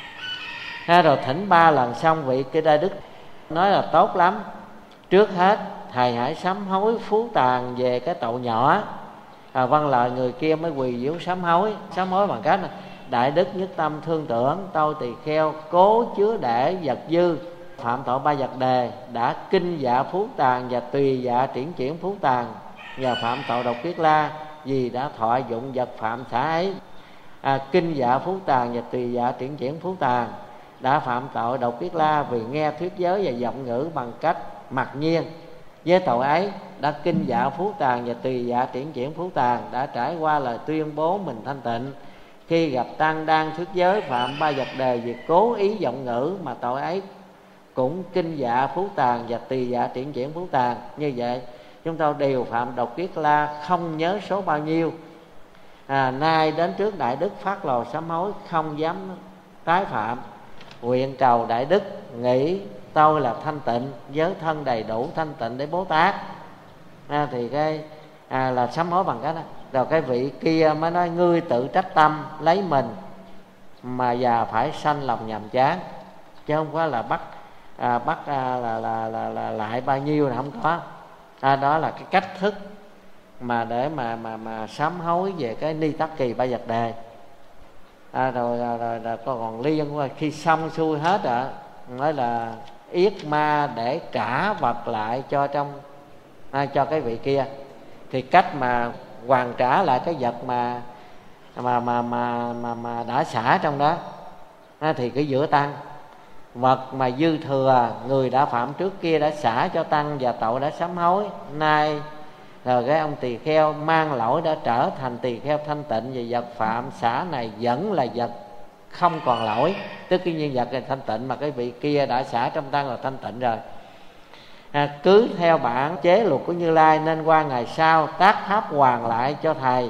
À, rồi thỉnh ba lần xong vị cái đại đức nói là tốt lắm, trước hết thầy hãy sám hối phú tàn về cái tội nhỏ. À, vâng lời người kia mới quỳ diếu sám hối. Sám hối bằng cách này: đại đức nhất tâm thương tưởng tôi tỳ kheo cố chứa để vật dư, phạm tội ba vật đề, đã kinh dạ phú tàn và tùy dạ triển chuyển phú tàn, và phạm tội độc kiết la vì đã thọ dụng vật phạm xả ấy. À, kinh dạ phú tàn và tùy dạ triển chuyển phú tàn, đã phạm tội độc kiết la vì nghe thuyết giới và giọng ngữ bằng cách mặc nhiên. Với tội ấy đã kinh dạ phú tàn và tùy dạ triển chuyển phú tàn, đã trải qua lời tuyên bố mình thanh tịnh. Khi gặp tăng đang thuyết giới phạm ba vật đề vì cố ý giọng ngữ, mà tội ấy cũng kinh dạ phú tàn và tùy dạ triển chuyển phú tàn. Như vậy chúng tôi đều phạm độc kiết la, không nhớ số bao nhiêu. À, nay đến trước đại đức phát lò sám hối, không dám tái phạm. Nguyện cầu đại đức nghĩ tôi là thanh tịnh, giới thân đầy đủ thanh tịnh để Bố Tát. À, thì cái à, là sám hối bằng cái đó. Rồi cái vị kia mới nói: ngươi tự trách tâm lấy mình mà già phải sanh lòng nhàm chán, chứ không có là bắt à, bắt à, là, là, là, là lại bao nhiêu là không có. À, đó là cái cách thức mà để mà mà mà sám hối về cái ni tắc kỳ ba vật đề. À, rồi, rồi, rồi, rồi còn liên qua khi xong xuôi hết rồi nói là yết ma để trả vật lại cho trong à, cho cái vị kia. Thì cách mà hoàn trả lại cái vật mà mà mà mà mà, mà đã xả trong đó à, thì cái giữa tăng vật mà dư thừa người đã phạm trước kia đã xả cho tăng và tội đã sám hối, nay rồi cái ông tỳ kheo mang lỗi đã trở thành tỳ kheo thanh tịnh, và vật phạm xả này vẫn là vật không còn lỗi, tức cái nhân vật này thanh tịnh mà cái vị kia đã xả trong tăng là thanh tịnh rồi. À, cứ theo bản chế luật của Như Lai nên qua ngày sau tác pháp hoàn lại cho thầy.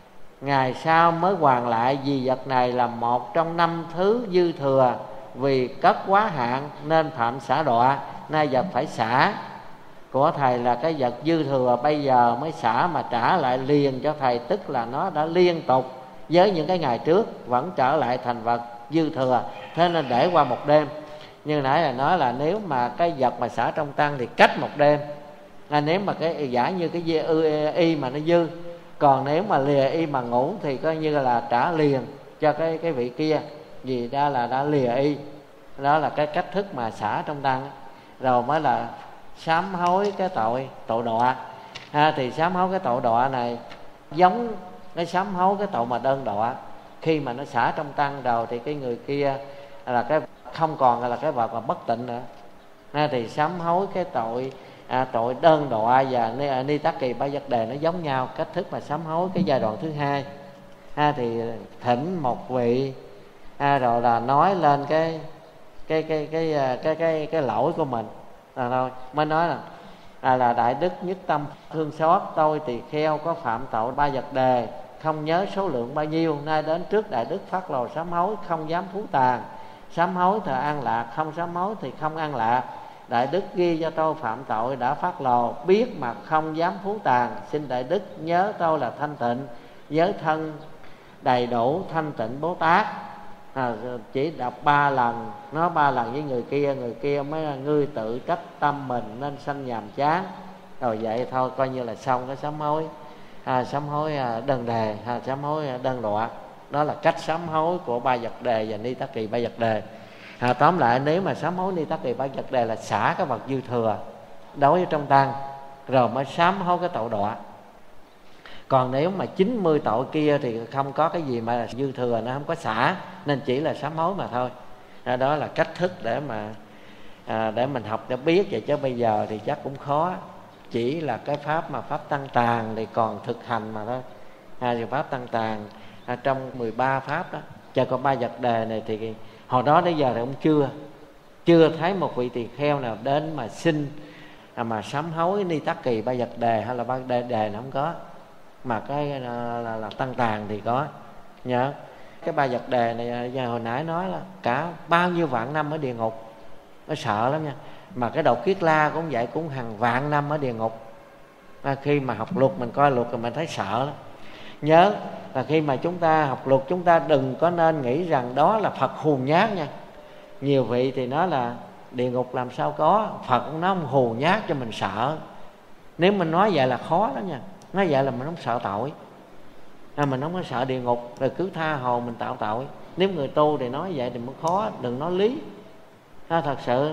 Ngày sau mới hoàn lại vì vật này là một trong năm thứ dư thừa, vì cất quá hạn nên phạm xả đọa, nay vật phải xả. Của thầy là cái vật dư thừa bây giờ mới xả mà trả lại liền cho thầy, tức là nó đã liên tục với những cái ngày trước vẫn trở lại thành vật dư thừa, thế nên để qua một đêm. Như nãy là nói là nếu mà cái vật mà xả trong tăng thì cách một đêm. À, nếu mà cái giả như cái y mà nó dư, còn nếu mà lìa y mà ngủ thì coi như là trả liền cho cái cái vị kia, vì đó là đã lìa y. Đó là cái cách thức mà xả trong tăng. Rồi mới là sám hối cái tội tội đọa. À, thì sám hối cái tội đọa này giống cái sám hối cái tội mà đơn đọa. Khi mà nó xả trong tăng rồi thì cái người kia là cái không còn là cái vật mà bất tịnh nữa. À, thì sám hối cái tội à, tội đơn đọa và ni, ni tắc kỳ ba vật đề nó giống nhau. Cách thức mà sám hối cái giai đoạn thứ hai. À, thì thỉnh một vị à, rồi là nói lên cái cái cái cái cái cái cái, cái lỗi của mình. À, thôi mới nói là à, là đại đức nhất tâm thương xót tôi tỳ kheo có phạm tội ba vật đề, không nhớ số lượng bao nhiêu, nay đến trước đại đức phát lò sám hối, không dám phú tàn. Sám hối thì an lạc, không sám hối thì không an lạc. Đại đức ghi cho tôi phạm tội đã phát lò, biết mà không dám phú tàn, xin đại đức nhớ tôi là thanh tịnh, giới thân đầy đủ thanh tịnh Bố Tát. À, chỉ đọc ba lần, nói ba lần với người kia, người kia mới ngươi tự trách tâm mình nên sanh nhàm chán. Rồi vậy thôi coi như là xong cái sám hối à, sám hối à, đơn đề à, sám hối à, đơn đọa. Đó là cách sám hối của ba vật đề và ni tắc kỳ ba vật đề. À, tóm lại nếu mà sám hối ni tắc kỳ ba vật đề là xả cái vật dư thừa đối với trong tăng, rồi mới sám hối cái tội đọa. Còn nếu mà chín mươi tội kia thì không có cái gì mà dư thừa, nó không có xả, nên chỉ là sám hối mà thôi. À, đó là cách thức để mà à, để mình học để biết vậy, chứ bây giờ thì chắc cũng khó. Chỉ là cái pháp mà pháp tăng tàn thì còn thực hành mà thôi. À, thì pháp tăng tàn à, trong mười ba pháp đó, chờ có ba vật đề này thì hồi đó đến giờ thì cũng chưa chưa thấy một vị tỳ kheo nào đến mà xin à, mà sám hối Ni Tắc Kỳ Ba Vật Đề hay là Ba Đề Đề nó không có, mà cái là, là, là Tăng Tàng thì có. Nhớ cái Ba Vật Đề này giờ hồi nãy nói là cả bao nhiêu vạn năm ở địa ngục, nó sợ lắm nha. Mà cái Đầu Kiết La cũng vậy, cũng hàng vạn năm ở địa ngục. À, khi mà học luật mình coi luật rồi mình thấy sợ lắm. Nhớ là khi mà chúng ta học luật, chúng ta đừng có nên nghĩ rằng đó là Phật hù nhát nha. Nhiều vị thì nói là địa ngục làm sao có, Phật cũng nói không hù nhát cho mình sợ. Nếu mình nói vậy là khó lắm nha. Nói vậy là mình không sợ tội, à, mình không có sợ địa ngục, rồi cứ tha hồ mình tạo tội. Nếu người tu thì nói vậy thì mới khó, đừng nói lý. À, thật sự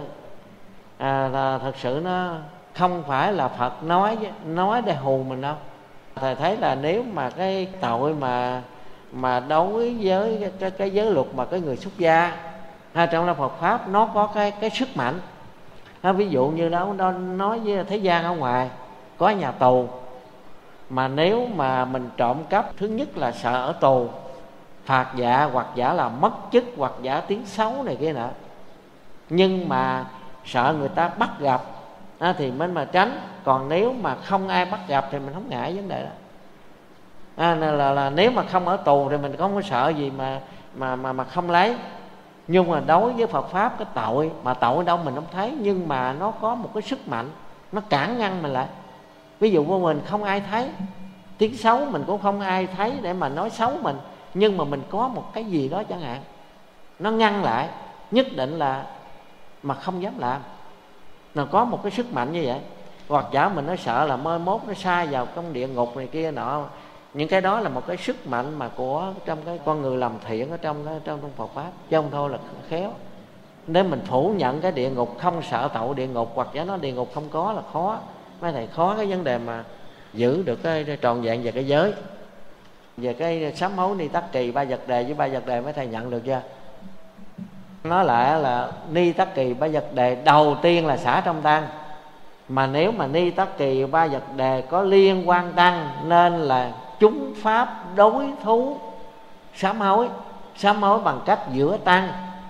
à, là thật sự nó không phải là Phật nói nói để hù mình đâu. Thầy thấy là nếu mà cái tội mà mà đối với cái, cái, cái giới luật mà cái người xuất gia à, trong là Phật pháp nó có cái cái sức mạnh. À, ví dụ như đó, đó nói với thế gian ở ngoài có nhà tù, mà nếu mà mình trộm cắp, thứ nhất là sợ ở tù phạt dạ, hoặc giả là mất chức, hoặc giả tiếng xấu này kia nữa. Nhưng mà sợ người ta bắt gặp à, thì mình mà tránh. Còn nếu mà không ai bắt gặp thì mình không ngại vấn đề đó. À, là, là, là nếu mà không ở tù thì mình không có sợ gì mà mà mà mà không lấy. Nhưng mà đối với Phật pháp, cái tội mà tội đâu mình không thấy, nhưng mà nó có một cái sức mạnh, nó cản ngăn mình lại. Ví dụ của mình không ai thấy, tiếng xấu mình cũng không ai thấy để mà nói xấu mình, nhưng mà mình có một cái gì đó chẳng hạn, nó ngăn lại, nhất định là mà không dám làm. Nó có một cái sức mạnh như vậy. Hoặc giả mình nó sợ là mai mốt nó sai vào trong địa ngục này kia nọ. Những cái đó là một cái sức mạnh mà của trong cái con người làm thiện ở trong cái, trong, trong Phật pháp, chứ không thôi là khéo. Nếu mình phủ nhận cái địa ngục, không sợ tội địa ngục, hoặc giả nó địa ngục không có là khó. Mấy thầy khó cái vấn đề mà giữ được cái, cái trọn vẹn về cái giới. Về cái sám hối Ni Tắc Kỳ Ba Vật Đề với Ba Vật Đề mấy thầy nhận được chưa? Nói lại là Ni Tắc Kỳ Ba Vật Đề đầu tiên là xả trong tăng. Mà nếu mà Ni Tắc Kỳ Ba Vật Đề có liên quan tăng, nên là chúng pháp đối thú sám hối. Sám hối bằng cách giữa tăng,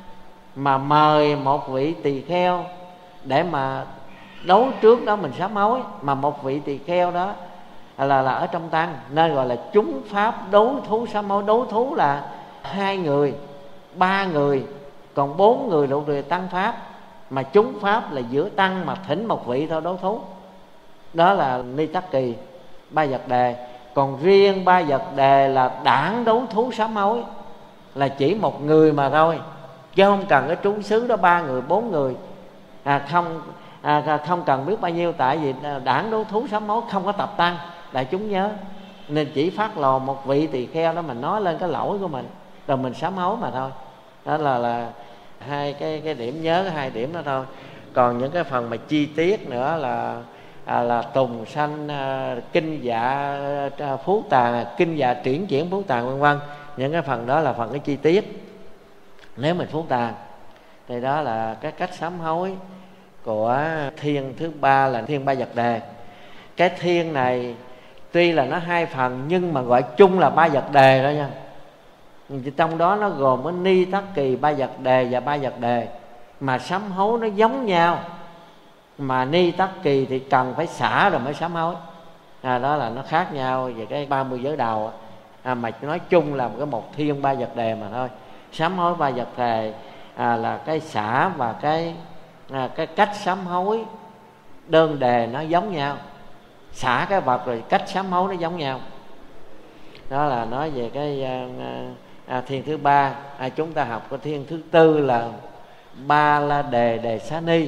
mà mời một vị tỳ kheo để mà đấu trước đó mình sám hối, mà một vị tỳ kheo đó là là ở trong tăng, nên gọi là chúng pháp đấu thú sám hối. Đấu thú là hai người, ba người, còn bốn người đủ người tăng pháp, mà chúng pháp là giữa tăng mà thỉnh một vị thôi đấu thú. Đó là Ni Tắc Kỳ Ba Vật Đề. Còn riêng Ba Vật Đề là đảng đấu thú sám hối, là chỉ một người mà thôi, chứ không cần cái trú xứ đó ba người bốn người, à, không à, không cần biết bao nhiêu. Tại vì đảng đấu thú sám hối không có tập tăng, đại chúng nhớ, nên chỉ phát lò một vị tỳ kheo đó mình nói lên cái lỗi của mình, rồi mình sám hối mà thôi. Đó là là hai cái cái điểm nhớ, hai điểm đó thôi. Còn những cái phần mà chi tiết nữa là à, là tùng sanh, à, kinh dạ à, phú tàn, kinh dạ triển chuyển phú tàn vân vân. Những cái phần đó là phần cái chi tiết. Nếu mình phú tàn thì đó là cái cách sám hối của thiên thứ ba là thiên Ba Vật Đề. Cái thiên này tuy là nó hai phần, nhưng mà gọi chung là Ba Vật Đề đó nha. Trong đó nó gồm có Ni Tắc Kỳ Ba Vật Đề và Ba Vật Đề, mà sám hối nó giống nhau. Mà Ni Tắc Kỳ thì cần phải xả rồi mới sám hối, à, đó là nó khác nhau về cái ba mươi giới đầu, à, mà nói chung là một cái một thiên Ba Vật Đề mà thôi. Sám hối Ba Vật Đề à, là cái xả và cái à, cái cách sám hối đơn đề nó giống nhau. Xả cái vật rồi cách sám hối nó giống nhau. Đó là nói về cái à, à, thiên thứ ba. À, chúng ta học cái thiên thứ tư là Ba La Đề Đề Xá Ni.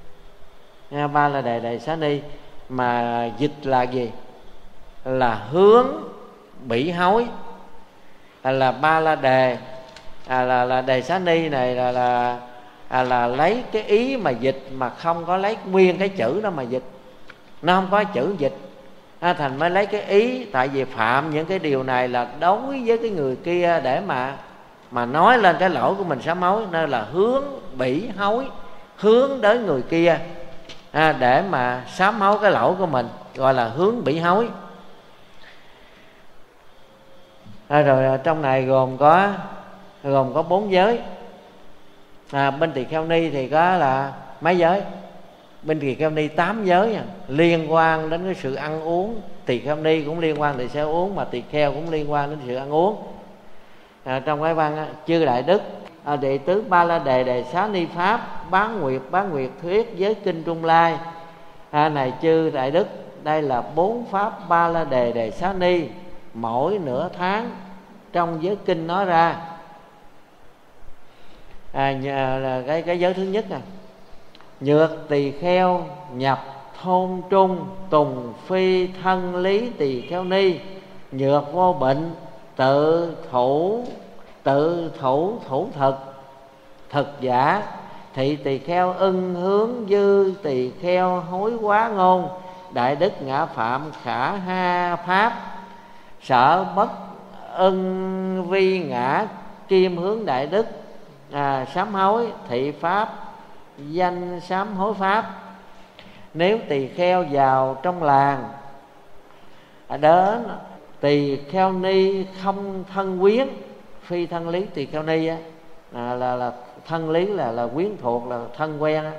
À, Ba La Đề Đề Xá Ni mà dịch là gì? Là hướng bỉ hối. À, là Ba La Đề à, là là Đề Xá Ni này là là à, là lấy cái ý mà dịch, mà không có lấy nguyên cái chữ đó mà dịch. Nó không có chữ dịch, à, thành mới lấy cái ý. Tại vì phạm những cái điều này là đối với cái người kia để mà mà nói lên cái lỗi của mình sám hối, nên là hướng bỉ hối, hướng đến người kia à, để mà sám hối cái lỗi của mình, gọi là hướng bỉ hối. À, rồi trong này gồm có gồm có bốn giới. À, bên tỳ kheo ni thì có là mấy giới? Bên tỳ kheo ni tám giới à, liên quan đến cái sự ăn uống. Tỳ kheo ni cũng liên quan đến sự ăn uống, mà tỳ kheo cũng liên quan đến sự ăn uống. À, trong cái văn á, chư đại đức à, đệ tứ Ba La Đề Đề Xá Ni Pháp Bán Nguyệt Bán Nguyệt Thuyết Giới Kinh Trung Lai. À, này chư đại đức, đây là bốn pháp Ba La Đề Đề Xá Ni, mỗi nửa tháng trong giới kinh nói ra. À, là cái, cái giới thứ nhất à, nhược tỳ kheo nhập thôn trung tùng phi thân lý tỳ kheo ni, nhược vô bệnh tự thủ tự thủ thủ thực thực giả, thị tỳ kheo ưng hướng dư tỳ kheo hối quá ngôn, đại đức ngã phạm khả ha pháp, sở bất ưng vi ngã kim hướng đại đức à, sám hối thị pháp danh sám hối pháp. Nếu tỳ kheo vào trong làng đến tỳ kheo ni không thân quyến, phi thân lý tỳ kheo ni á, à, là là thân lý là là quyến thuộc, là thân quen á.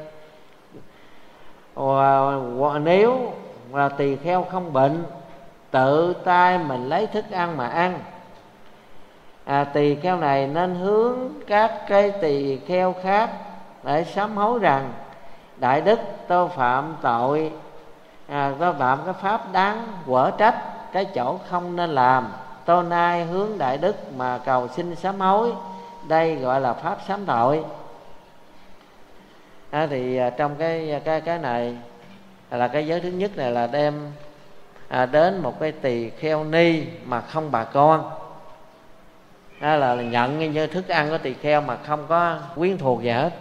Và nếu là tỳ kheo không bệnh, tự tay mình lấy thức ăn mà ăn, à, tỳ kheo này nên hướng các cái tỳ kheo khác để sám hối rằng: đại đức, tôi phạm tội, à, tôi phạm cái pháp đáng quở trách, cái chỗ không nên làm, tôi nay hướng đại đức mà cầu xin sám hối, đây gọi là pháp sám tội. À, thì à, trong cái cái cái này là cái giới thứ nhất này là đem à, đến một cái tỳ kheo ni mà không bà con, à, là nhận như thức ăn của tỳ kheo mà không có quyến thuộc gì hết.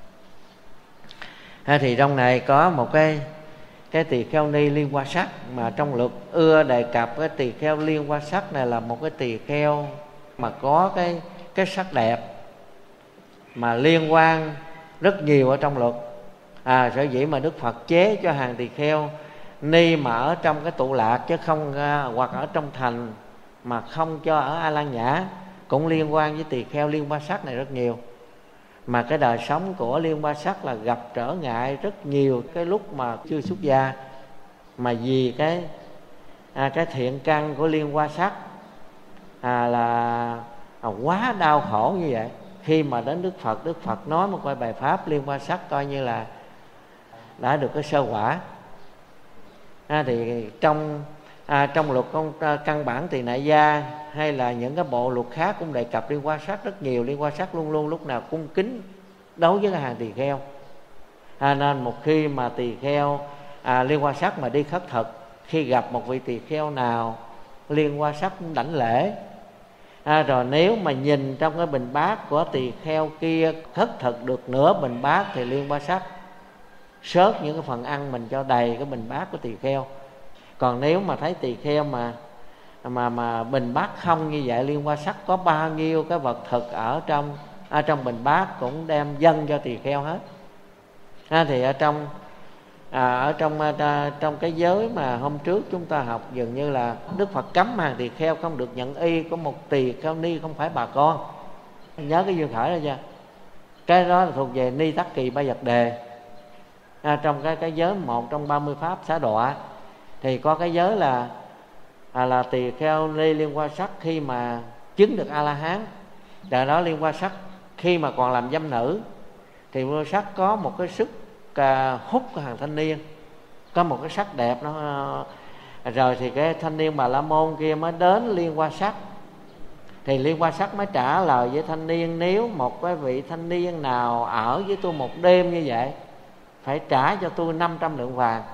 À, thì trong này có một cái cái tỳ kheo ni liên quan sắc, mà trong luật ưa đề cập cái tỳ kheo liên quan sắc này là một cái tỳ kheo mà có cái cái sắc đẹp mà liên quan rất nhiều ở trong luật. À, sở dĩ mà Đức Phật chế cho hàng tỳ kheo ni mà ở trong cái tụ lạc, chứ không uh, hoặc ở trong thành mà không cho ở A Lan Nhã, cũng liên quan với tỳ kheo liên quan sắc này rất nhiều. Mà cái đời sống của liên quan sắc là gặp trở ngại rất nhiều cái lúc mà chưa xuất gia, mà vì cái à, cái thiện căn của liên quan sắc à, là à, quá đau khổ như vậy. Khi mà đến Đức Phật, Đức Phật nói một cái bài pháp liên quan sắc coi như là đã được cái sơ quả. À, thì trong à, trong luật công à, căn bản tỳ nại gia hay là những cái bộ luật khác cũng đề cập liên quan sắc rất nhiều. Liên quan sắc luôn luôn lúc nào cung kính đối với cái hàng tỳ kheo. À, nên một khi mà tỳ kheo à, liên quan sắc mà đi khất thực, khi gặp một vị tỳ kheo nào liên quan sắc cũng đảnh lễ. À, rồi nếu mà nhìn trong cái bình bát của tỳ kheo kia khất thực được nửa bình bát thì liên quan sắc sớt những cái phần ăn mình cho đầy cái bình bát của tỳ kheo. Còn nếu mà thấy tỳ kheo mà mà mà bình bát không như vậy, liên quan sắc có bao nhiêu cái vật thực ở trong ở trong bình bát cũng đem dâng cho tỳ kheo hết. À, thì ở trong à, ở trong à, trong cái giới mà hôm trước chúng ta học, dường như là Đức Phật cấm hàng tỳ kheo không được nhận y của một tỳ kheo ni không phải bà con. Nhớ cái duyên khởi đó chưa? Cái đó là thuộc về ni tắc kỳ ba vật đề. À, trong cái cái giới một trong ba mươi pháp xá đọa thì có cái giới là à, là tỳ kheo ni liên quan sắc khi mà chứng được A La Hán. Tại đó liên quan sắc khi mà còn làm dâm nữ thì liên quan sắc có một cái sức à, hút của hàng thanh niên, có một cái sắc đẹp nó à, rồi thì cái thanh niên Bà La Môn kia mới đến liên quan sắc, thì liên quan sắc mới trả lời với thanh niên: nếu một cái vị thanh niên nào ở với tôi một đêm như vậy phải trả cho tôi năm trăm lượng vàng.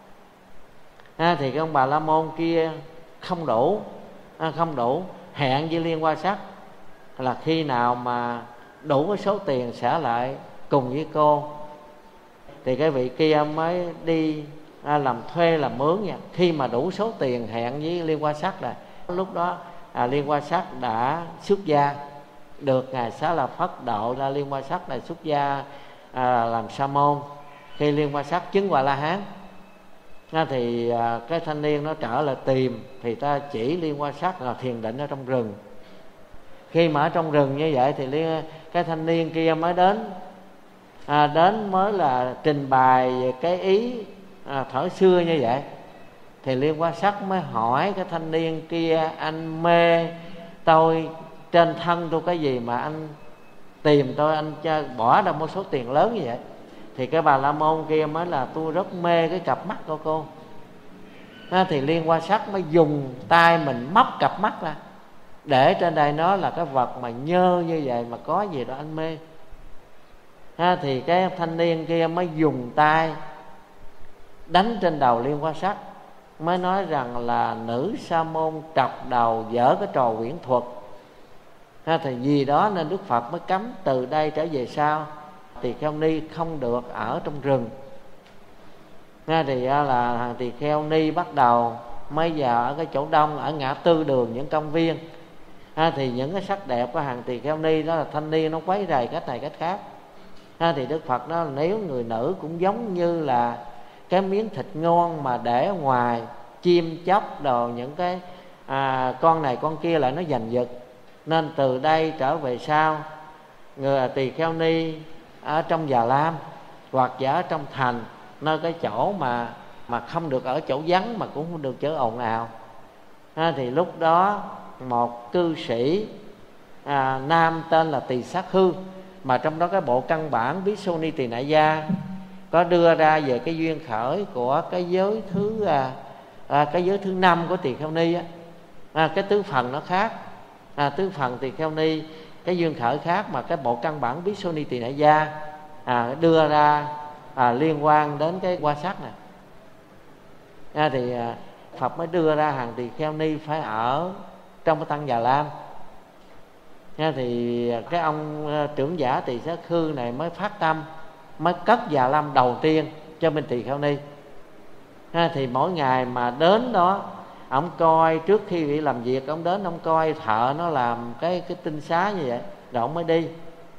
À, thì cái ông Bà La Môn kia không đủ, à, không đủ hẹn với liên quan sắc là khi nào mà đủ cái số tiền sẽ lại cùng với cô. Thì cái vị kia mới đi à, làm thuê làm mướn nha. Khi mà đủ số tiền hẹn với liên quan sắc là lúc đó à, liên quan sắc đã xuất gia, được ngài Xá Lợi Phất độ ra liên quan sắc này xuất gia à, làm sa môn. Khi liên quan sắc chứng quả La Hán à, thì à, cái thanh niên nó trở lại tìm, thì ta chỉ liên quan sắc là thiền định ở trong rừng. Khi mà ở trong rừng như vậy thì liên cái thanh niên kia mới đến, à, đến mới là trình bày về cái ý à, thở xưa như vậy. Thì Liên Hoa Sắc mới hỏi cái thanh niên kia: anh mê tôi trên thân tôi cái gì mà anh tìm tôi, anh bỏ ra một số tiền lớn như vậy? Thì cái Bà La Môn kia mới là: tôi rất mê cái cặp mắt của cô. À, thì Liên Hoa Sắc mới dùng tay mình móc cặp mắt ra, để trên đây nó là cái vật mà nhơ như vậy mà có gì đó anh mê. À, thì cái thanh niên kia mới dùng tay đánh trên đầu Liên Hoa Sắc, mới nói rằng là nữ sa môn trọc đầu dở cái trò quyển thuật. À, thì vì đó nên Đức Phật mới cấm từ đây trở về sau tỳ kheo ni không được ở trong rừng. À, thì là hàng tỳ kheo ni bắt đầu mới vào ở cái chỗ đông, ở ngã tư đường những công viên. À, thì những cái sắc đẹp của hàng tỳ kheo ni đó là thanh niên nó quấy rầy cách này cách khác. À, thì Đức Phật nói là nếu người nữ cũng giống như là cái miếng thịt ngon mà để ở ngoài, chim chóc đồ những cái à, con này con kia lại nó giành giật, nên từ đây trở về sau người tỳ kheo ni ở trong Già Lam hoặc giả ở trong thành, nơi cái chỗ mà mà không được ở chỗ vắng mà cũng không được chỗ ồn ào. À, thì lúc đó một cư sĩ à, nam tên là Tỳ Sát Hư, mà trong đó cái bộ căn bản Bhikkhu Ni Tỳ Nại Gia có đưa ra về cái duyên khởi của cái giới thứ à, à, cái giới thứ năm của tỳ kheo ni á. À, cái tứ phần nó khác. À, tứ phần tỳ kheo ni cái duyên khởi khác, mà cái bộ căn bản Bhikkhu Ni Tỳ Nại Gia à, đưa ra à, liên quan đến cái Hoa Sắc này. À, thì à, Phật mới đưa ra hàng tỳ kheo ni phải ở trong cái tăng Già Lam. À, thì cái ông trưởng giả Tỳ Sát Hư này mới phát tâm, mới cất Già Lam đầu tiên cho bên tỳ kheo ni. À, thì mỗi ngày mà đến đó, ông coi trước khi bị làm việc, ông đến ông coi thợ nó làm cái cái tinh xá như vậy, rồi ông mới đi.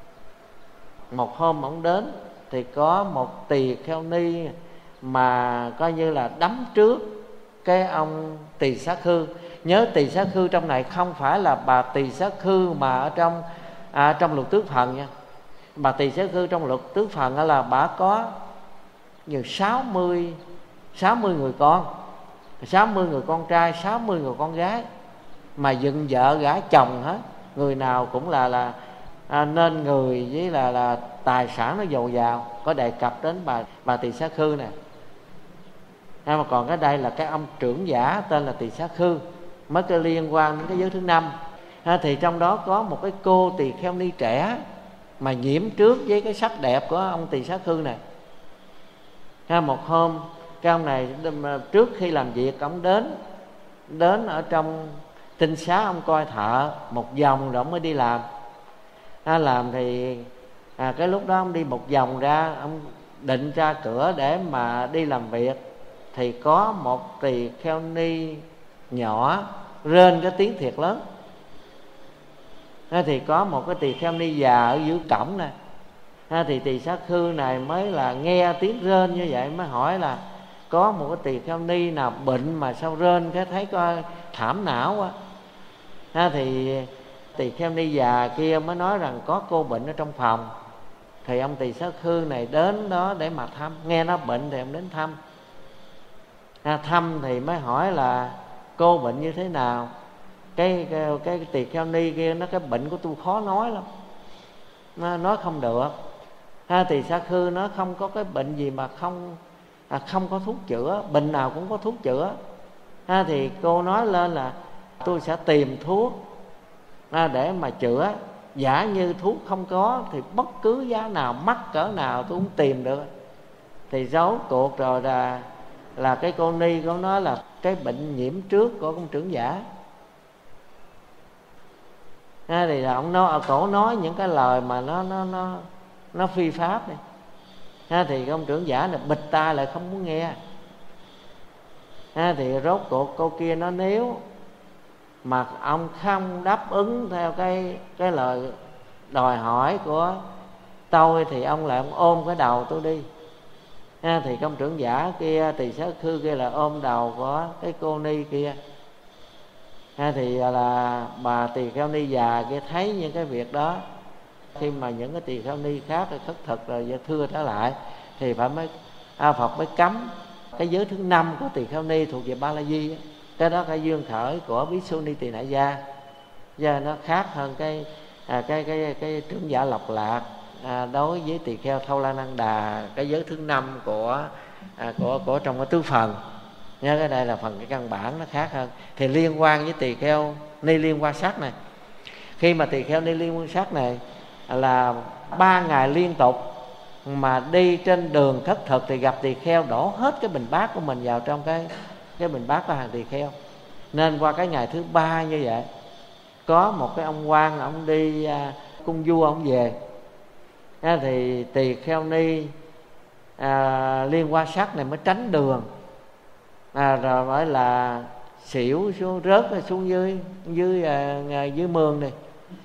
Một hôm ông đến thì có một tỳ kheo ni mà coi như là đấm trước cái ông Tỳ Sát Hư. Nhớ Tỳ Sát Hư trong này không phải là bà Tỳ Sát Hư mà ở trong à, trong Lục Tước Phần nha. Bà Tỳ Sát Hư trong Lục Tước Phần là bà có nhiều sáu mươi sáu mươi người con, sáu mươi người con trai, sáu mươi người con gái, mà dựng vợ gả chồng hết, người nào cũng là là à, nên người với là là tài sản nó dồi dào. Có đề cập đến bà bà Tỳ Sát Hư nè. À, mà còn cái đây là cái ông trưởng giả tên là Tỳ Sát Hư, mới cái liên quan đến cái giới thứ năm. À, thì trong đó có một cái cô tỳ kheo ni trẻ mà nhiễm trước với cái sắc đẹp của ông Tỳ Sát Hư này. À, một hôm cái ông này trước khi làm việc, ông đến đến ở trong tinh xá, ông coi thợ một vòng rồi ông mới đi làm. À, làm thì à, cái lúc đó ông đi một vòng ra, ông định ra cửa để mà đi làm việc, thì có một tỳ kheo ni nhỏ rên cái tiếng thiệt lớn. À, thì có một cái tỳ kheo ni già ở dưới cổng nè. À, thì Tỳ Sát Hư này mới là nghe tiếng rên như vậy, mới hỏi là có một cái tỳ kheo ni nào bệnh mà sao rên cái thấy coi thảm não quá. À, thì tỳ kheo ni già kia mới nói rằng có cô bệnh ở trong phòng. Thì ông Tỳ Sát Hư này đến đó để mà thăm, nghe nó bệnh thì ông đến thăm. À, thăm thì mới hỏi là cô bệnh như thế nào. Cái cái, cái tỳ kheo ni kia nó cái bệnh của tôi khó nói lắm, nó nói không được. À, Tỳ Sát Hư nó không có cái bệnh gì mà không à, không có thuốc chữa, bệnh nào cũng có thuốc chữa. À, thì cô nói lên là tôi sẽ tìm thuốc à, để mà chữa. Giả như thuốc không có thì bất cứ giá nào, mắc cỡ nào tôi cũng tìm được. Thì rốt cuộc rồi là là cái cô ni của nó là cái bệnh nhiễm trước của ông trưởng giả. À, thì là ông nói, cổ nói những cái lời mà nó nó nó nó phi pháp này. À, thì ông trưởng giả là bịt tai lại không muốn nghe. À, thì rốt cuộc cô kia nó nếu mà ông không đáp ứng theo cái cái lời đòi hỏi của tôi thì ông lại ông ôm cái đầu tôi đi. À, thì công trưởng giả kia, Tỳ Sát Hư kia là ôm đầu của cái cô ni kia. ha, thì là bà tỳ kheo ni già kia thấy những cái việc đó, khi mà những cái tỳ kheo ni khác thì thất thực rồi thưa trở lại thì phải mới a Phật mới cấm cái giới thứ năm của tỳ kheo ni thuộc về Ba La Di. Cái đó cái duyên khởi của Bhikkhu Ni Tỳ Nại Gia, do nó khác hơn cái à, cái cái cái trưởng giả Lộc Lạc à, đối với tỳ kheo Thâu La Năng Đà, cái giới thứ năm của à, của của trong cái tứ phần. Nhớ cái đây là phần cái căn bản nó khác hơn. Thì liên quan với tỳ kheo ni liên quan sắc này, khi mà tỳ kheo ni liên quan sắc này là ba ngày liên tục mà đi trên đường khất thực thì gặp tỳ kheo đổ hết cái bình bát của mình vào trong cái cái bình bát của hàng tỳ kheo. Nên qua cái ngày thứ ba như vậy, có một cái ông quan ông đi à, cung vua ông về à, thì tỳ kheo ni à, liên quan sắc này mới tránh đường à, rồi mới là xỉu xuống, rớt xuống dưới dưới à, dưới mương đi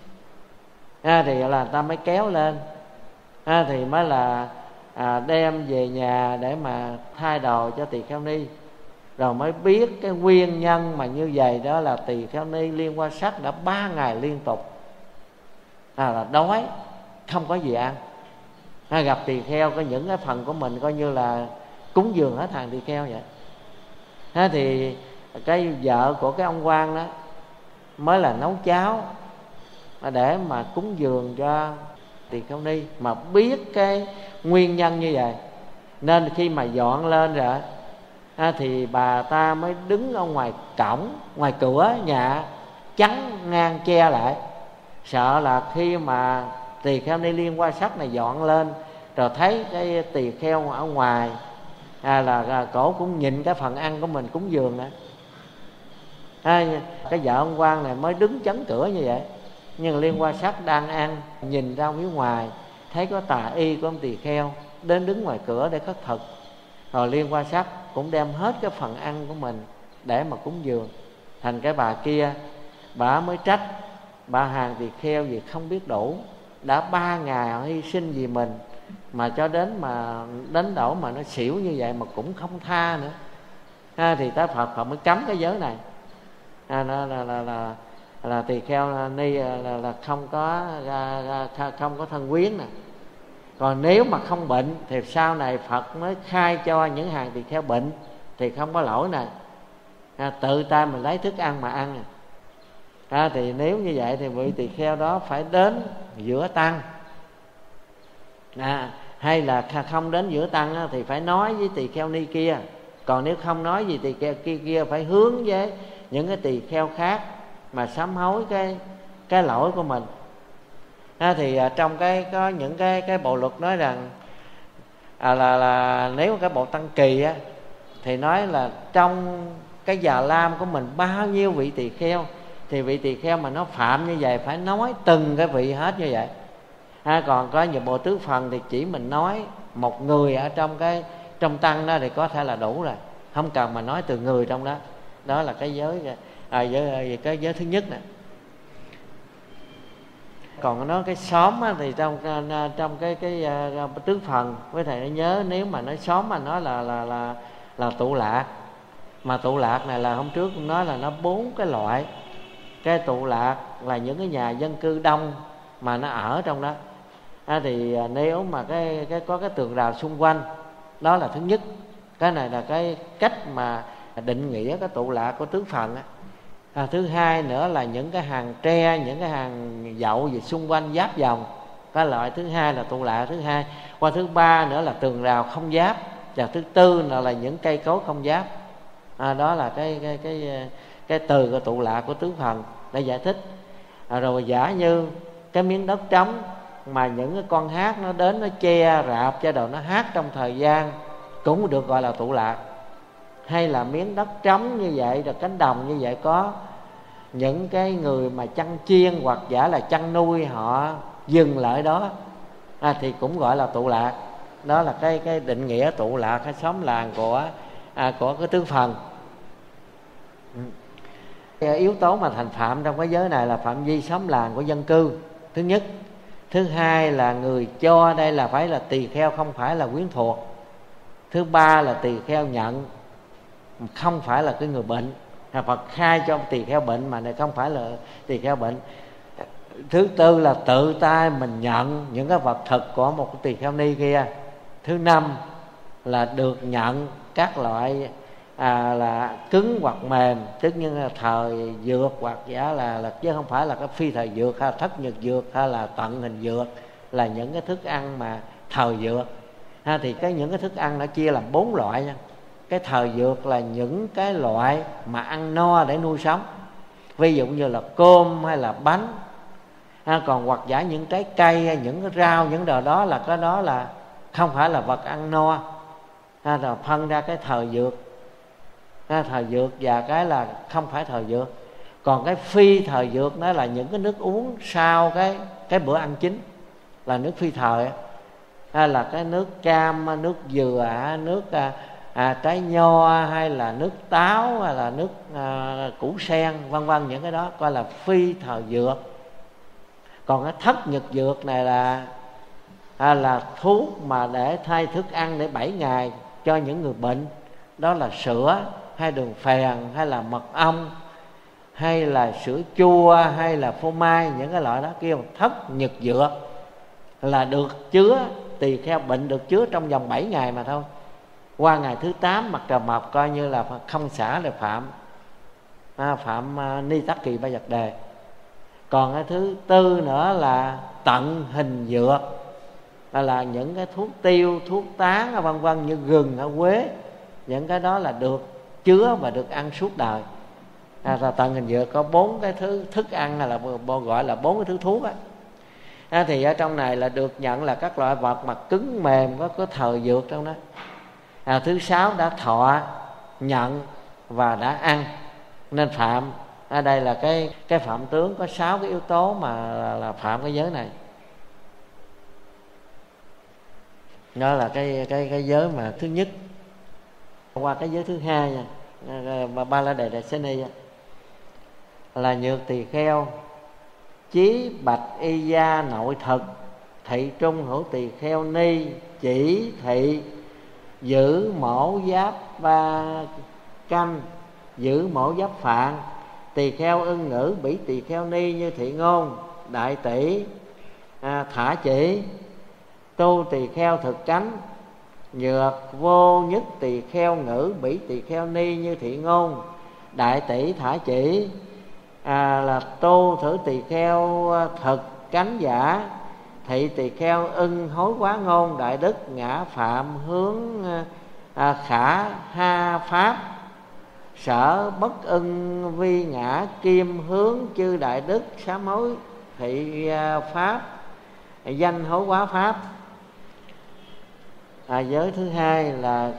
à, thì là ta mới kéo lên à, thì mới là à, đem về nhà để mà thay đồ cho tỳ kheo ni, rồi mới biết cái nguyên nhân mà như vậy đó là tỳ kheo ni liên quan sắc đã ba ngày liên tục à, là đói không có gì ăn à, gặp tỳ kheo có những cái phần của mình coi như là cúng dường hết hàng tỳ kheo vậy à, thì cái vợ của cái ông quan đó mới là nấu cháo để mà cúng dường cho tỳ kheo ni, mà biết cái nguyên nhân như vậy nên khi mà dọn lên rồi à, thì bà ta mới đứng ở ngoài cổng, ngoài cửa nhà, chắn ngang che lại, sợ là khi mà tỳ kheo ni liên quan sắc này dọn lên rồi thấy cái tỳ kheo ở ngoài à, là, là cổ cũng nhìn cái phần ăn của mình cúng dường đó à, cái vợ ông quan này mới đứng chắn cửa như vậy, nhưng liên quan sắc đang ăn, nhìn ra phía ngoài thấy có tà y của ông tỳ kheo đến đứng ngoài cửa để khất thực, rồi liên quan sắc cũng đem hết cái phần ăn của mình để mà cúng dường. Thành cái bà kia bà mới trách bà hàng tỳ kheo gì không biết đủ, đã ba ngày họ hy sinh vì mình mà cho đến mà đến đổ mà nó xỉu như vậy mà cũng không tha nữa à, thì tới Phật Phật mới cấm cái giới này à, là, là, là, là, là tỳ kheo ni là, là không có không có thân quyến nè. Còn nếu mà không bệnh thì sau này Phật mới khai cho những hàng tỳ kheo bệnh thì không có lỗi nè à, tự tay mình lấy thức ăn mà ăn à, thì nếu như vậy thì vị tỳ kheo đó phải đến giữa tăng à, hay là không đến giữa tăng á, thì phải nói với tỳ kheo ni kia. Còn nếu không nói gì tỳ kheo kia kia phải hướng với những cái tỳ kheo khác mà sám hối cái cái lỗi của mình à, thì à, trong cái có những cái cái bộ luật nói rằng à, là là nếu cái bộ tăng kỳ á thì nói là trong cái già lam của mình bao nhiêu vị tỳ kheo thì vị tỳ kheo mà nó phạm như vậy phải nói từng cái vị hết như vậy à, còn có nhiều bộ tứ phần thì chỉ mình nói một người ở trong cái trong tăng đó thì có thể là đủ rồi, không cần mà nói từ người trong đó. Đó là cái giới à, giới, cái giới thứ nhất nè. Còn nói cái xóm á, thì trong trong cái cái uh, tứ phần với thầy nó nhớ, nếu mà nói xóm mà nói là là là là tụ lạc, mà tụ lạc này là hôm trước cũng nói là nó bốn cái loại. Cái tụ lạc là những cái nhà dân cư đông mà nó ở trong đó à, thì nếu mà cái cái có cái tường rào xung quanh, đó là thứ nhất. Cái này là cái cách mà định nghĩa cái tụ lạc của tứ phần á. À, thứ hai nữa là những cái hàng tre, những cái hàng dậu gì xung quanh giáp vòng, cái loại thứ hai là tụ lạc thứ hai. Qua thứ ba nữa là tường rào không giáp, và thứ tư là, là những cây cối không giáp à, đó là cái cái cái cái từ của tụ lạc của tứ phần để giải thích à, rồi giả như cái miếng đất trống mà những cái con hát nó đến nó che rạp cho đầu nó hát trong thời gian cũng được gọi là tụ lạc. Hay là miếng đất trống như vậy, rồi cánh đồng như vậy có những cái người mà chăn chiên hoặc giả là chăn nuôi họ dừng lại đó à, thì cũng gọi là tụ lạc. Đó là cái cái định nghĩa tụ lạc cái xóm làng của à, của cái tứ phần. Cái yếu tố mà thành phạm trong cái giới này là phạm vi xóm làng của dân cư, thứ nhất. Thứ hai là người cho đây là phải là tỳ kheo, không phải là quyến thuộc. Thứ ba là tỳ kheo nhận, không phải là cái người bệnh. Phật khai cho tỳ kheo bệnh mà này không phải là tỳ kheo bệnh. Thứ tư là tự tay mình nhận những cái vật thực của một tỳ kheo ni kia. Thứ năm là được nhận các loại à, là cứng hoặc mềm, tức như là thời dược hoặc giả là, là chứ không phải là cái phi thời dược hay thất nhật dược hay là tận hình dược, là những cái thức ăn mà thời dược ha. Thì cái những cái thức ăn nó chia làm bốn loại nha. Cái thời dược là những cái loại mà ăn no để nuôi sống, ví dụ như là cơm hay là bánh ha. Còn hoặc giả những trái cây hay những cái rau, những đồ đó là cái đó là không phải là vật ăn no ha. Rồi phân ra cái thời dược ha, thời dược và cái là không phải thời dược. Còn cái phi thời dược đó là những cái nước uống sau cái cái bữa ăn chính, là nước phi thời, hay là cái nước cam, nước dừa, nước à, à, trái nho, hay là nước táo, hay là nước à, củ sen, vân vân, những cái đó coi là phi thời dược. Còn cái thất nhật dược này là à, là thuốc mà để thay thức ăn để bảy ngày cho những người bệnh, đó là sữa hay đường phèn hay là mật ong hay là sữa chua hay là phô mai, những cái loại đó kêu thất nhật dược, là được chứa, tỳ kheo bệnh được chứa trong vòng bảy ngày mà thôi. Qua ngày thứ tám mặt trời mọc coi như là không xả để phạm à, phạm à, ni tắc kỳ ba vật đề. Còn cái thứ tư nữa là tận hình dược, là, là những cái thuốc tiêu, thuốc tán vân vân như gừng ở quế, những cái đó là được chứa và được ăn suốt đời. À, rồi tận hình dược có bốn cái thứ thức ăn, là gọi là bốn cái thứ thuốc á. À, thì ở trong này là được nhận là các loại vật mà cứng mềm, có có thời dược trong đó. À, thứ sáu đã thọ, nhận và đã ăn, nên phạm. Ở đây là cái cái phạm tướng có sáu cái yếu tố mà là, là phạm cái giới này. Đó là cái cái cái giới mà thứ nhất. Qua cái giới thứ hai nha, mà ba la đề đề xê ni là nhược tỳ kheo chí bạch y gia nội thực thị trung hữu tỳ kheo ni chỉ thị giữ mổ giáp ba canh giữ mổ giáp phạn tỳ kheo ưng ngữ bỉ tỳ kheo ni như thị ngôn đại tỷ à, thả chỉ tu tỳ kheo thực cánh nhược vô nhất tỳ kheo ngữ bỉ tỳ kheo ni như thị ngôn đại tỷ thả chỉ à, là tu thử tỳ kheo thực cánh giả thị tỳ kheo ưng hối quá ngôn đại đức ngã phạm hướng à, khả ha pháp sở bất ưng vi ngã kim hướng chư đại đức sám hối thị à, pháp danh hối quá pháp. À, giới thứ hai là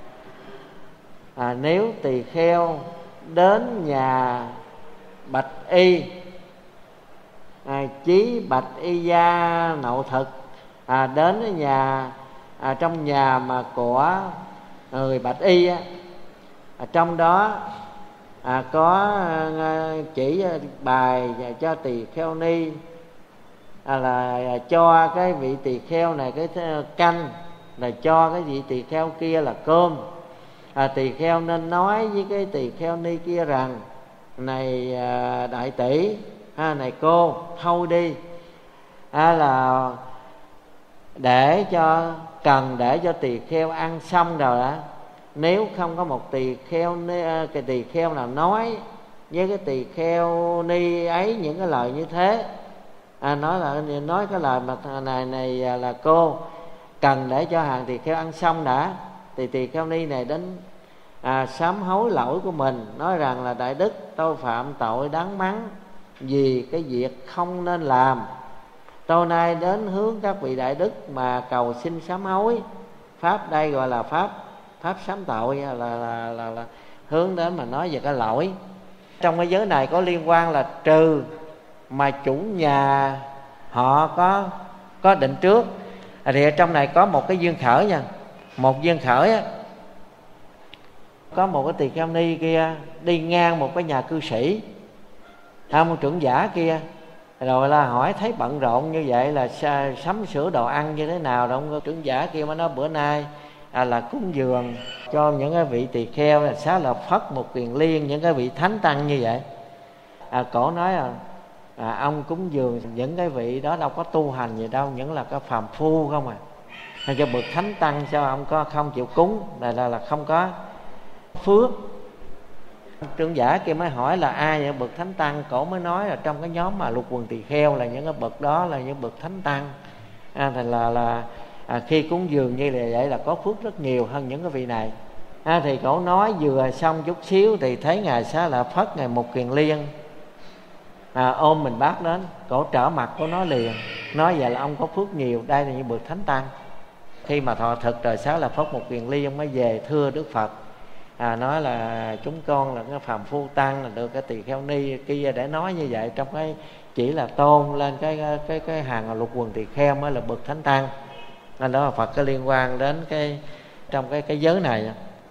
à, nếu tỳ kheo đến nhà bạch y à, chí bạch y gia nậu thực à, đến ở nhà à, trong nhà mà của người bạch y á, à, trong đó à, có à, chỉ bài cho tỳ kheo ni à, là cho cái vị tỳ kheo này cái canh, là cho cái vị tỳ kheo kia là cơm. À, tỳ kheo nên nói với cái tỳ kheo ni kia rằng này à, đại tỷ à, này cô thôi đi à, là để cho cần để cho tỳ kheo ăn xong rồi đó. Nếu không có một tỳ kheo ni, cái tỳ kheo nào nói với cái tỳ kheo ni ấy những cái lời như thế à, nói là nói cái lời mà này này là cô cần để cho hàng tỳ kheo ăn xong đã, thì tỳ kheo ni này đến à, sám hối lỗi của mình, nói rằng là đại đức tôi phạm tội đáng mắng vì cái việc không nên làm, tôi nay đến hướng các vị đại đức mà cầu xin sám hối. Pháp đây gọi là pháp pháp sám tội, là, là, là, là, là hướng đến mà nói về cái lỗi. Trong cái giới này có liên quan là trừ mà chủ nhà họ có có định trước. À, thì ở trong này có một cái duyên khởi nha. Một duyên khởi á, có một cái tỳ kheo ni kia đi ngang một cái nhà cư sĩ à, một trưởng giả kia, rồi là hỏi thấy bận rộn như vậy là sắm sửa đồ ăn như thế nào, rồi ông trưởng giả kia mới nói bữa nay à, là cúng dường cho những cái vị tỳ kheo là Xá Lợi Phất, Một Kiền Liên, những cái vị thánh tăng như vậy. À, cổ nói là à, ông cúng dường những cái vị đó đâu có tu hành gì đâu, những là cái phàm phu không à. Hay cho bậc thánh tăng sao ông có không chịu cúng, là là, là không có phước. Trưởng giả kia mới hỏi là ai vậy bậc thánh tăng, cổ mới nói là trong cái nhóm mà lục quần tỳ kheo là những cái bậc đó là những bậc thánh tăng. À, thì là là à, khi cúng dường như là vậy là có phước rất nhiều hơn những cái vị này. À, thì cổ nói vừa xong chút xíu thì thấy ngài Xá Lợi Phất, ngài Một Kiền Liên à, ôm mình bác đến, cổ trở mặt của nó liền, nói vậy là ông có phước nhiều, đây là những bậc thánh tăng. Khi mà thọ thực rồi Xá Lợi Phất, Một Kiền Liên mới về thưa Đức Phật, à, nói là chúng con là cái phàm phu tăng, là được cái tỳ kheo ni kia để nói như vậy, trong cái chỉ là tôn lên cái cái cái hàng lục quần tỳ kheo mới là bậc thánh tăng. Nên đó là Phật có liên quan đến cái trong cái cái giới này.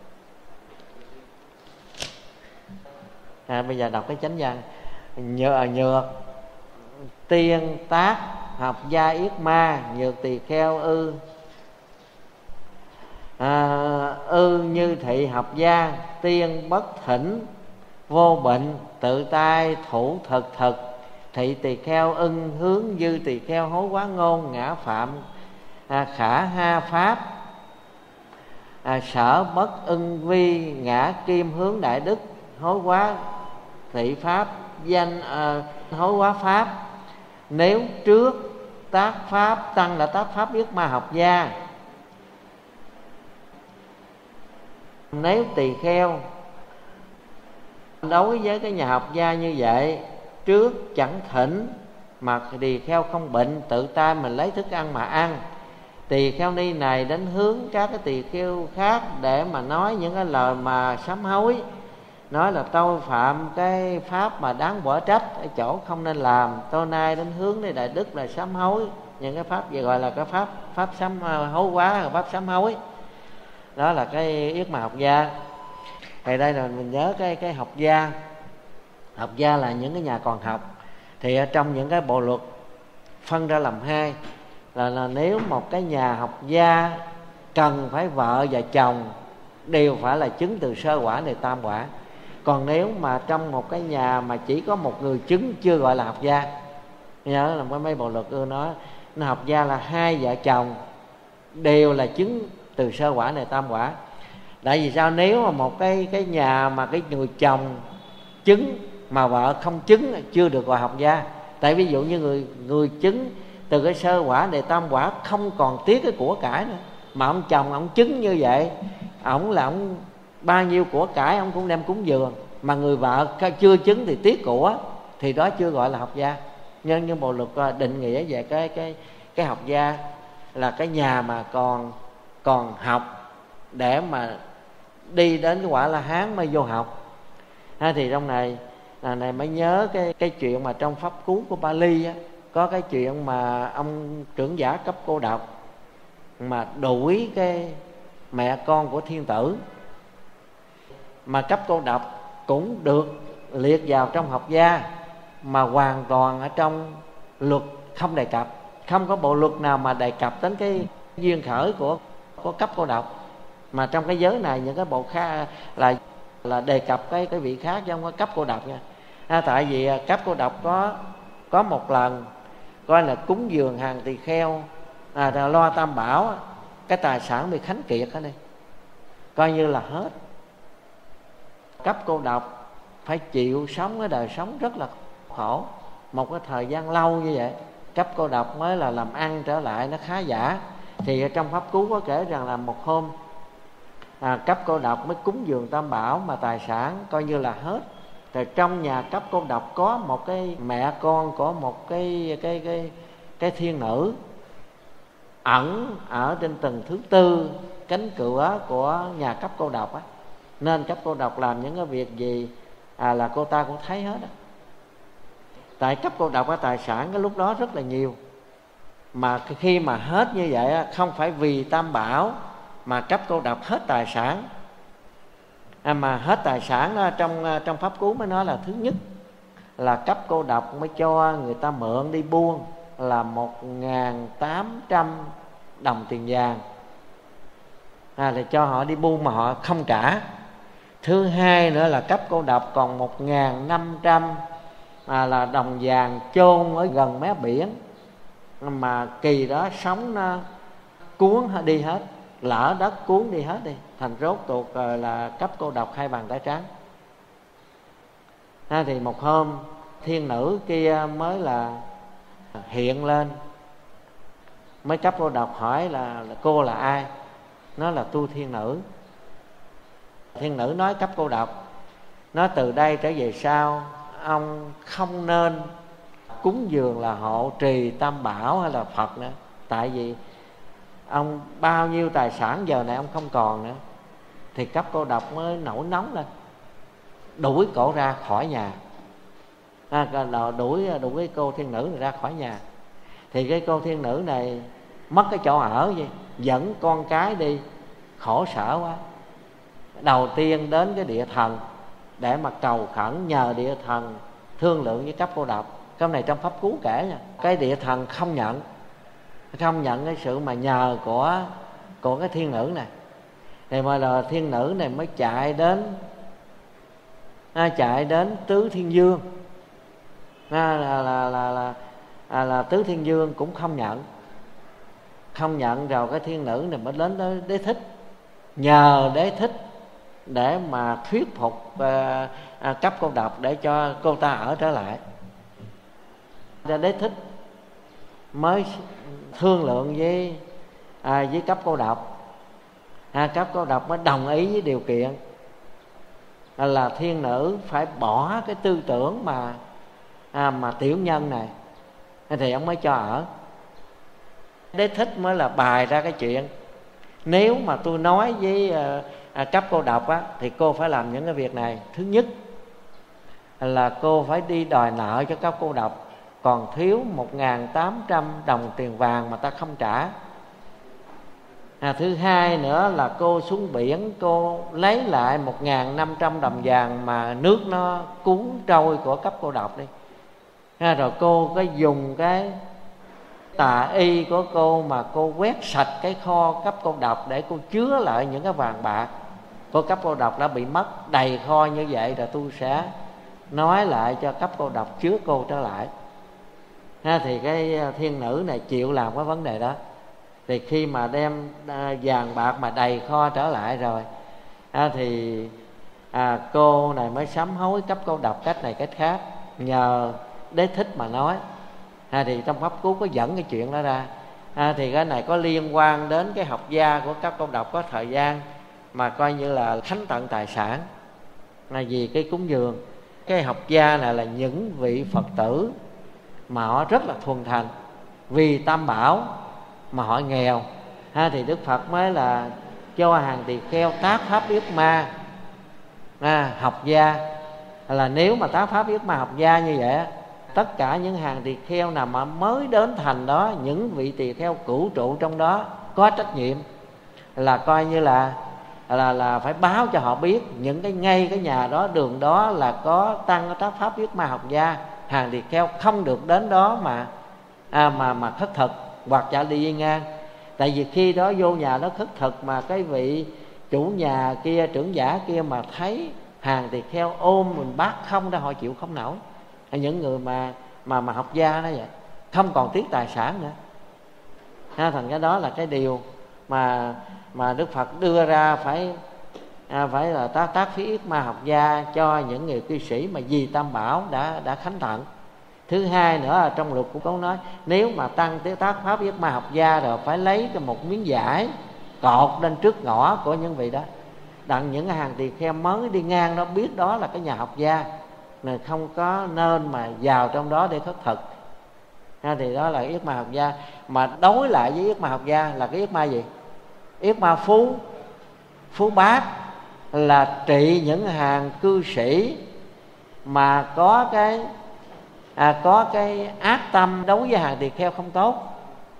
À, bây giờ đọc cái chánh văn. Nhờ nhược tiên tác học gia yết ma, nhược tỳ kheo ư à, ư như thị học gia, tiên bất thỉnh vô bệnh, tự tay thủ thực thực, thị tỳ kheo ưng hướng dư tỳ kheo hối quá ngôn, ngã phạm à, khả ha pháp à, sở bất ưng vi, ngã kim hướng đại đức, hối quá thị pháp danh à, hối quá pháp. Nếu trước tác pháp tăng là tác pháp yết ma học gia, nếu tỳ kheo đối với cái nhà học gia như vậy, trước chẳng thỉnh mà tỳ kheo không bệnh, tự tay mình lấy thức ăn mà ăn, tỳ kheo ni này đến hướng các cái tỳ kheo khác để mà nói những cái lời mà sám hối, nói là tôi phạm cái pháp mà đáng quở trách ở chỗ không nên làm, tôi nay đến hướng để đại đức là sám hối những cái pháp gì gọi là cái pháp pháp sám hối quá, pháp sám hối. Đó là cái yết mà học gia. Thì đây là mình nhớ cái cái học gia. Học gia là những cái nhà còn học. Thì ở trong những cái bộ luật phân ra làm hai, là, là nếu một cái nhà học gia cần phải vợ và chồng đều phải là chứng từ sơ quả này tam quả. Còn nếu mà trong một cái nhà mà chỉ có một người chứng chưa gọi là học gia. Nhớ là mấy bộ luật ưa nói nó học gia là hai vợ chồng đều là chứng từ sơ quả này tam quả. Tại vì sao? Nếu mà một cái cái nhà mà cái người chồng chứng mà vợ không chứng chưa được gọi học gia. Tại ví dụ như người người chứng từ cái sơ quả này tam quả không còn tiếc cái của cải nữa, mà ông chồng ông chứng như vậy, ổng là ổng bao nhiêu của cải ông cũng đem cúng dường, mà người vợ chưa chứng thì tiếc của, thì đó chưa gọi là học gia. Nhưng như bộ luật định nghĩa về cái cái cái học gia là cái nhà mà còn còn học để mà đi đến cái quả La Hán mới vô học. Ha, thì trong này là này mới nhớ cái cái chuyện mà trong pháp cú của Bali á, có cái chuyện mà ông trưởng giả Cấp Cô Độc mà đuổi cái mẹ con của thiên tử, mà Cấp Cô Độc cũng được liệt vào trong học gia, mà hoàn toàn ở trong luật không đề cập, không có bộ luật nào mà đề cập đến cái duyên khởi của của Cấp Cô Độc. Mà trong cái giới này những cái bộ khác là là đề cập cái cái vị khác chứ không có Cấp Cô Độc nha. À, tại vì Cấp Cô Độc có có một lần coi là cúng dường hàng tỳ kheo à, lo tam bảo, cái tài sản bị khánh kiệt ở đây coi như là hết. Cấp Cô Độc phải chịu sống cái đời sống rất là khổ một cái thời gian lâu như vậy, Cấp Cô Độc mới là làm ăn trở lại nó khá giả. Thì trong pháp cú có kể rằng là một hôm à, Cấp Cô Độc mới cúng dường tam bảo mà tài sản coi như là hết. Thì trong nhà Cấp Cô Độc có một cái mẹ con của một cái cái cái cái thiên nữ ẩn ở trên tầng thứ tư cánh cửa của nhà Cấp Cô Độc á, nên Cấp Cô Độc làm những cái việc gì à, là cô ta cũng thấy hết á. Tại Cấp Cô Độc cái tài sản cái lúc đó rất là nhiều, mà khi mà hết như vậy không phải vì tam bảo mà Cấp Cô Độc hết tài sản à, mà hết tài sản đó, trong trong pháp cú mới nói là thứ nhất là Cấp Cô Độc mới cho người ta mượn đi buôn là một ngàn tám trăm đồng tiền vàng. à, là cho họ đi buôn mà họ không trả. Thứ hai nữa là cấp cô độc còn một ngàn năm trăm à, là đồng vàng chôn ở gần mé biển, mà kỳ đó sóng nó cuốn đi hết, lỡ đất cuốn đi hết đi, thành rốt cuộc là cấp cô độc hai bàn tay trắng. À, thì một hôm thiên nữ kia mới là hiện lên, mới cấp cô độc hỏi là, là cô là ai. Nó là tu thiên nữ. Thiên nữ nói cấp cô độc, nói từ đây trở về sau ông không nên cúng dường là hộ trì tam bảo hay là Phật nữa, tại vì ông bao nhiêu tài sản giờ này ông không còn nữa. Thì cấp cô độc mới nổi nóng lên, đuổi cổ ra khỏi nhà, à, đuổi đuổi cái cô thiên nữ này ra khỏi nhà. Thì cái cô thiên nữ này mất cái chỗ ở gì, dẫn con cái đi, khổ sở quá. Đầu tiên đến cái địa thần để mà cầu khẩn nhờ địa thần thương lượng với cấp cô độc. Cái này trong pháp cú kể nha. Cái địa thần không nhận, không nhận cái sự mà nhờ của của cái thiên nữ này. Thì mà là thiên nữ này mới chạy đến à, chạy đến Tứ Thiên Dương, à, là, là, là, là, à, là Tứ Thiên Dương cũng không nhận. Không nhận rồi cái thiên nữ này mới đến tới Đế Thích, nhờ Đế Thích để mà thuyết phục à, à, cấp cô độc để cho cô ta ở trở lại. Ra Đế Thích mới thương lượng với à, với cấp cô độc, à, cấp cô độc mới đồng ý với điều kiện là, là thiên nữ phải bỏ cái tư tưởng mà à, mà tiểu nhân này, thì ông mới cho ở. Đế Thích mới là bài ra cái chuyện nếu mà tôi nói với à, à, cấp cô độc á, thì cô phải làm những cái việc này. Thứ nhất là cô phải đi đòi nợ cho cấp cô độc, còn thiếu một nghìn tám trăm đồng tiền vàng mà ta không trả. À, thứ hai nữa là cô xuống biển, cô lấy lại một nghìn năm trăm đồng vàng mà nước nó cuốn trôi của cấp cô độc đi. À, rồi cô có dùng cái tà y của cô mà cô quét sạch cái kho cấp cô độc để cô chứa lại những cái vàng bạc của cấp cô độc đã bị mất đầy kho như vậy. Rồi tôi sẽ nói lại cho cấp cô độc chứa cô trở lại. À, thì cái thiên nữ này chịu làm cái vấn đề đó. Thì khi mà đem à, vàng bạc mà đầy kho trở lại rồi, à, thì à, cô này mới sám hối cấp cô độc cách này cách khác, nhờ Đế Thích mà nói. À, thì trong pháp cú có dẫn cái chuyện đó ra. À, thì cái này có liên quan đến cái học gia của cấp cô độc có thời gian mà coi như là khánh tận tài sản là vì cái cúng dường. Cái học gia này là những vị Phật tử mà họ rất là thuần thành vì tam bảo mà họ nghèo. Ha, thì Đức Phật mới là cho hàng tỳ kheo tác pháp yết ma à, học gia. Là nếu mà tác pháp yết ma học gia như vậy, tất cả những hàng tỳ kheo nào mà mới đến thành đó, những vị tỳ kheo cửu trụ trong đó có trách nhiệm là coi như là là là phải báo cho họ biết những cái ngay cái nhà đó, đường đó là có tăng tác pháp yết ma học gia. Hàng tỳ kheo không được đến đó mà à, mà mà khất thực hoặc giả đi ngang. Tại vì khi đó vô nhà đó khất thực mà cái vị chủ nhà kia, trưởng giả kia mà thấy hàng tỳ kheo ôm mình bát không ra, họ chịu không nổi. Những người mà mà mà học gia đó vậy, không còn tiếc tài sản nữa. Ha, thành cái đó là cái điều mà mà Đức Phật đưa ra phải à, phải là tác tác phí yết ma học gia cho những người cư sĩ mà vì tam bảo đã đã khánh thận. Thứ hai nữa là trong luật cũng có nói nếu mà tăng tới tác pháp yết ma học gia rồi phải lấy cái một miếng vải cột lên trước ngõ của những vị đó, đặng những hàng tỳ kheo mới đi ngang đó biết đó là cái nhà học gia, nên không có nên mà vào trong đó để khất thực. Ha, thì đó là yết ma học gia. Mà đối lại với yết ma học gia là cái yết ma gì? Yết ma phú phú bát, là trị những hàng cư sĩ mà có cái à, có cái ác tâm đối với hàng tỳ kheo không tốt.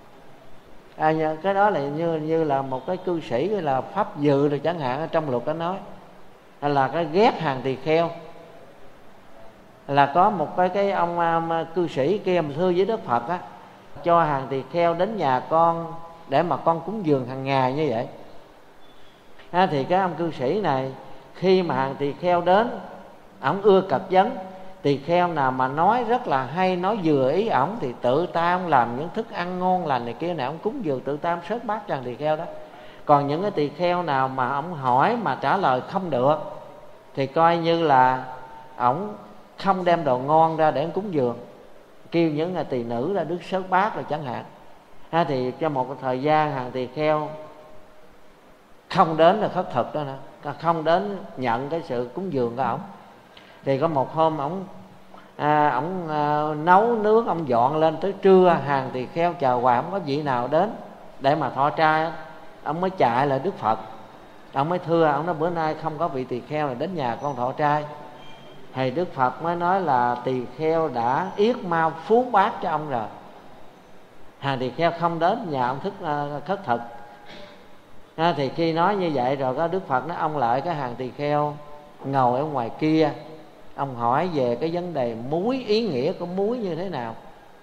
À, cái đó là như như là một cái cư sĩ là pháp dự rồi chẳng hạn, ở trong luật đó nói là cái ghét hàng tỳ kheo. Là có một cái cái ông um, cư sĩ kia mà thưa với Đức Phật á, cho hàng tỳ kheo đến nhà con để mà con cúng dường hàng ngày như vậy. ha, thì cái ông cư sĩ này khi mà hàng tỳ kheo đến, ổng ưa cật vấn. Tỳ kheo nào mà nói rất là hay, nói vừa ý ổng thì tự ta ông làm những thức ăn ngon lành này kia này, ông cúng dường tự ta ông sớt bát cho hàng tỳ kheo đó. Còn những cái tỳ kheo nào mà ổng hỏi mà trả lời không được thì coi như là ổng không đem đồ ngon ra để ông cúng dường, kêu những người tỳ nữ ra đứt sớt bát rồi chẳng hạn. Ha, thì trong một thời gian hàng tỳ kheo không đến là khất thực đó nữa, không đến nhận cái sự cúng dường của ổng. Thì có một hôm ổng à, ổng à, nấu nướng, ông dọn lên tới trưa, hàng tỳ kheo chờ hoài không có vị nào đến để mà thọ trai. Ông mới chạy lại Đức Phật, ông mới thưa, ông nói bữa nay không có vị tỳ kheo này đến nhà con thọ trai. Thì Đức Phật mới nói là tỳ kheo đã yết mau phú bát cho ông rồi, hàng tỳ kheo không đến nhà ông thức uh, khất thực. À, thì khi nói như vậy rồi có Đức Phật nói ông lại cái hàng tỳ kheo ngồi ở ngoài kia, ông hỏi về cái vấn đề muối, ý nghĩa của muối như thế nào.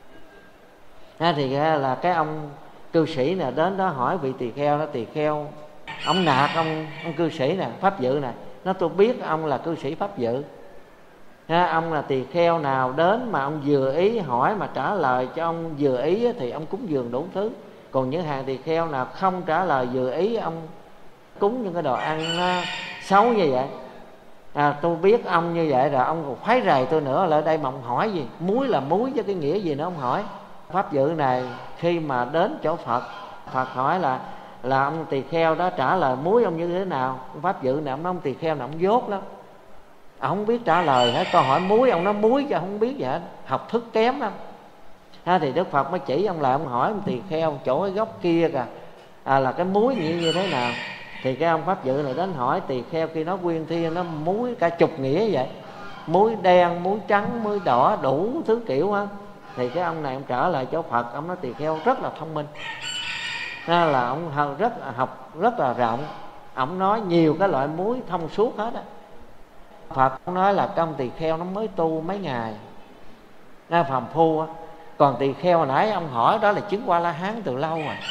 À, thì là cái ông cư sĩ này đến đó hỏi vị tỳ kheo đó, tỳ kheo ông nạt ông ông cư sĩ nè, pháp dự nè, nó tôi biết ông là cư sĩ pháp dự. À, ông là tỳ kheo nào đến mà ông vừa ý hỏi mà trả lời cho ông vừa ý thì ông cúng dường đủ thứ. Còn những hàng tỳ kheo nào không trả lời vừa ý, ông cúng những cái đồ ăn xấu như vậy. À, tôi biết ông như vậy rồi ông còn khoái rầy tôi nữa, lại đây mà ông hỏi gì, muối là muối chứ cái nghĩa gì nữa ông hỏi. Pháp dự này khi mà đến chỗ Phật, Phật hỏi là là ông tỳ kheo đó trả lời muối ông như thế nào. Pháp dự này ông nói ông tỳ kheo này ông dốt lắm, ông không biết trả lời hết, câu hỏi muối ông nói muối chứ không biết gì hết, học thức kém lắm. Ha, thì Đức Phật mới chỉ ông lại, ông hỏi ông tỳ kheo chỗ cái góc kia kìa, à, là cái muối như như thế nào. Thì cái ông pháp dự này đến hỏi tỳ kheo khi nói nguyên thiên nó muối cả chục nghĩa vậy, muối đen, muối trắng, muối đỏ, đủ thứ kiểu á. Thì cái ông này ông trở lại chỗ Phật, ông nói tỳ kheo rất là thông minh, ha, là ông rất học rất là rộng, ông nói nhiều cái loại muối thông suốt hết á. Phật ông nói là công tỳ kheo nó mới tu mấy ngày, nó phàm phu á. Còn tỳ kheo hồi nãy ông hỏi đó là chứng qua La Hán từ lâu mà.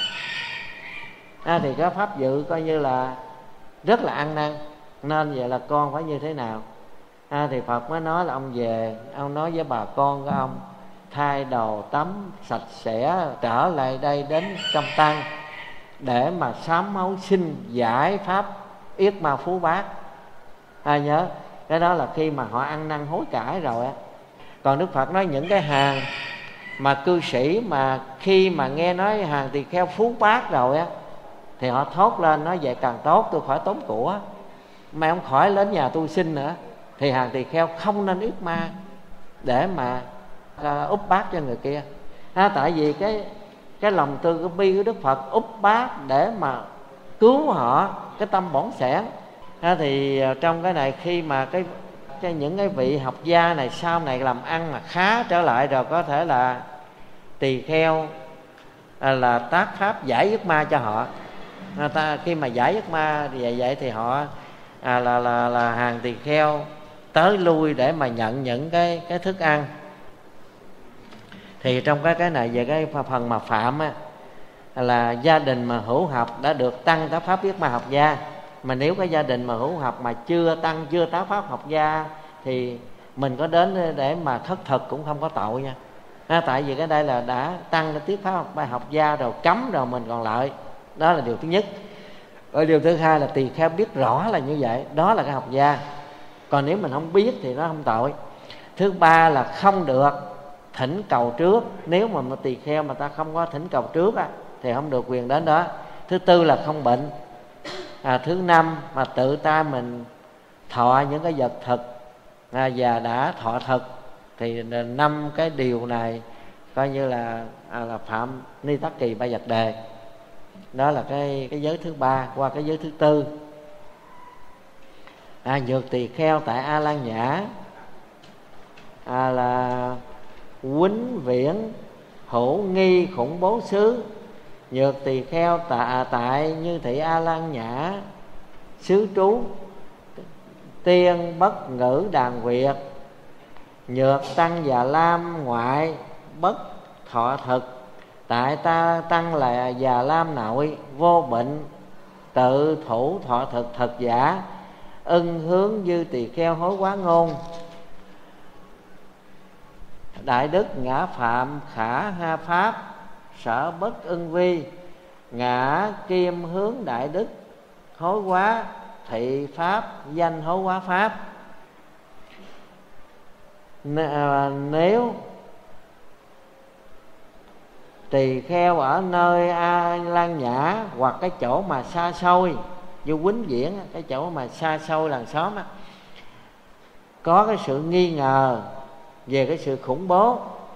À, thì cái pháp dự coi như là rất là ăn năn, nên vậy là con phải như thế nào. À, thì Phật mới nói là ông về, ông nói với bà con của ông thay đồ tắm sạch sẽ trở lại đây đến trong tăng để mà sám hối xin giải pháp yết ma phú bát. À, nhớ cái đó là khi mà họ ăn năn hối cải rồi á. Còn Đức Phật nói những cái hàng mà cư sĩ mà khi mà nghe nói hàng tỳ kheo phú bát rồi á thì họ thốt lên nói vậy càng tốt, tôi khỏi tốn của, mà ông khỏi đến nhà tôi xin nữa. Thì hàng tỳ kheo không nên yết ma để mà uh, úp bát cho người kia. À, tại vì cái cái lòng từ cái bi của Đức Phật úp bát để mà cứu họ cái tâm bỏng sẻn. À, thì uh, trong cái này khi mà cái, cái những cái vị học gia này sau này làm ăn mà khá trở lại rồi, có thể là tỳ kheo à, là tác pháp giải yết ma cho họ. À, ta, khi mà giải yết ma thì vậy, vậy thì họ à, là, là, là hàng tỳ kheo tới lui để mà nhận những cái, cái thức ăn. Thì trong cái cái này về cái phần mà phạm á, là gia đình mà hữu học đã được tăng tác pháp yết ma học gia. Mà nếu cái gia đình mà hữu học mà chưa tăng, chưa tác pháp học gia thì mình có đến để mà khất thực cũng không có tội nha. À, tại vì cái đây là đã tăng cái tiết pháp học, học gia rồi, cấm rồi mình còn lại. Đó là điều thứ nhất. Ở điều thứ hai là tỳ kheo biết rõ là như vậy, đó là cái học gia. Còn nếu mình không biết thì nó không tội. Thứ ba là không được thỉnh cầu trước. Nếu mà một tỳ kheo mà ta không có thỉnh cầu trước á, thì không được quyền đến đó. Thứ tư là không bệnh. À, thứ năm mà tự ta mình thọ những cái vật thực à, và đã thọ thực thì năm cái điều này coi như là à, là phạm ni tắc kỳ ba vật đề. Đó là cái cái giới thứ ba. Qua cái giới thứ tư, à, nhược tỳ kheo tại A Lan Nhã à, là quýnh viễn hữu nghi khủng bố xứ. Nhược tỳ kheo tại, tại Như Thị A Lan Nhã xứ trú tiên bất ngữ đàn Việt. Nhược tăng Già Lam ngoại bất thọ thực. Tại ta tăng là Già Lam nội vô bệnh tự thủ thọ thực thật giả, ưng hướng dư tỳ kheo hối quá ngôn. Đại đức ngã phạm khả ha pháp, sở bất ưng vi, ngã kim hướng đại đức hối quá, thị pháp danh hối quá pháp. Nếu tỳ kheo ở nơi A Lan Nhã hoặc cái chỗ mà xa xôi như Quýnh Diễn, cái chỗ mà xa xôi làng xóm á, có cái sự nghi ngờ về cái sự khủng bố,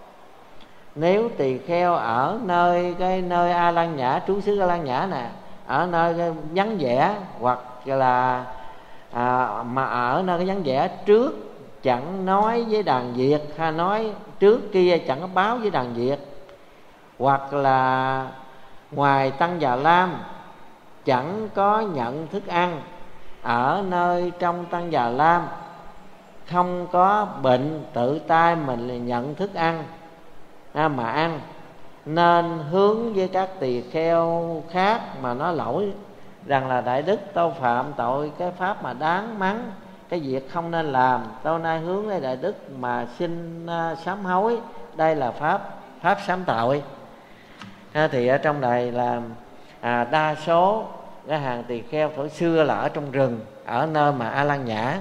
nếu tỳ kheo ở nơi cái nơi A Lan Nhã, trú xứ A Lan Nhã nè, ở nơi cái vắng vẻ hoặc là à, mà ở nơi cái vắng vẻ trước chẳng nói với đàn Việt, hay nói trước kia chẳng có báo với đàn Việt, hoặc là ngoài Tăng Già Lam chẳng có nhận thức ăn, ở nơi trong Tăng Già Lam không có bệnh tự tay mình nhận thức ăn à, mà ăn, nên hướng với các tỳ kheo khác mà nói lỗi rằng là đại đức tâu phạm tội cái pháp mà đáng mắng, cái việc không nên làm, tâu nay hướng với đại đức mà xin uh, sám hối, đây là pháp pháp sám tội. À, thì ở trong này là à, đa số cái hàng tỳ kheo thời xưa là ở trong rừng, ở nơi mà A Lan Nhã,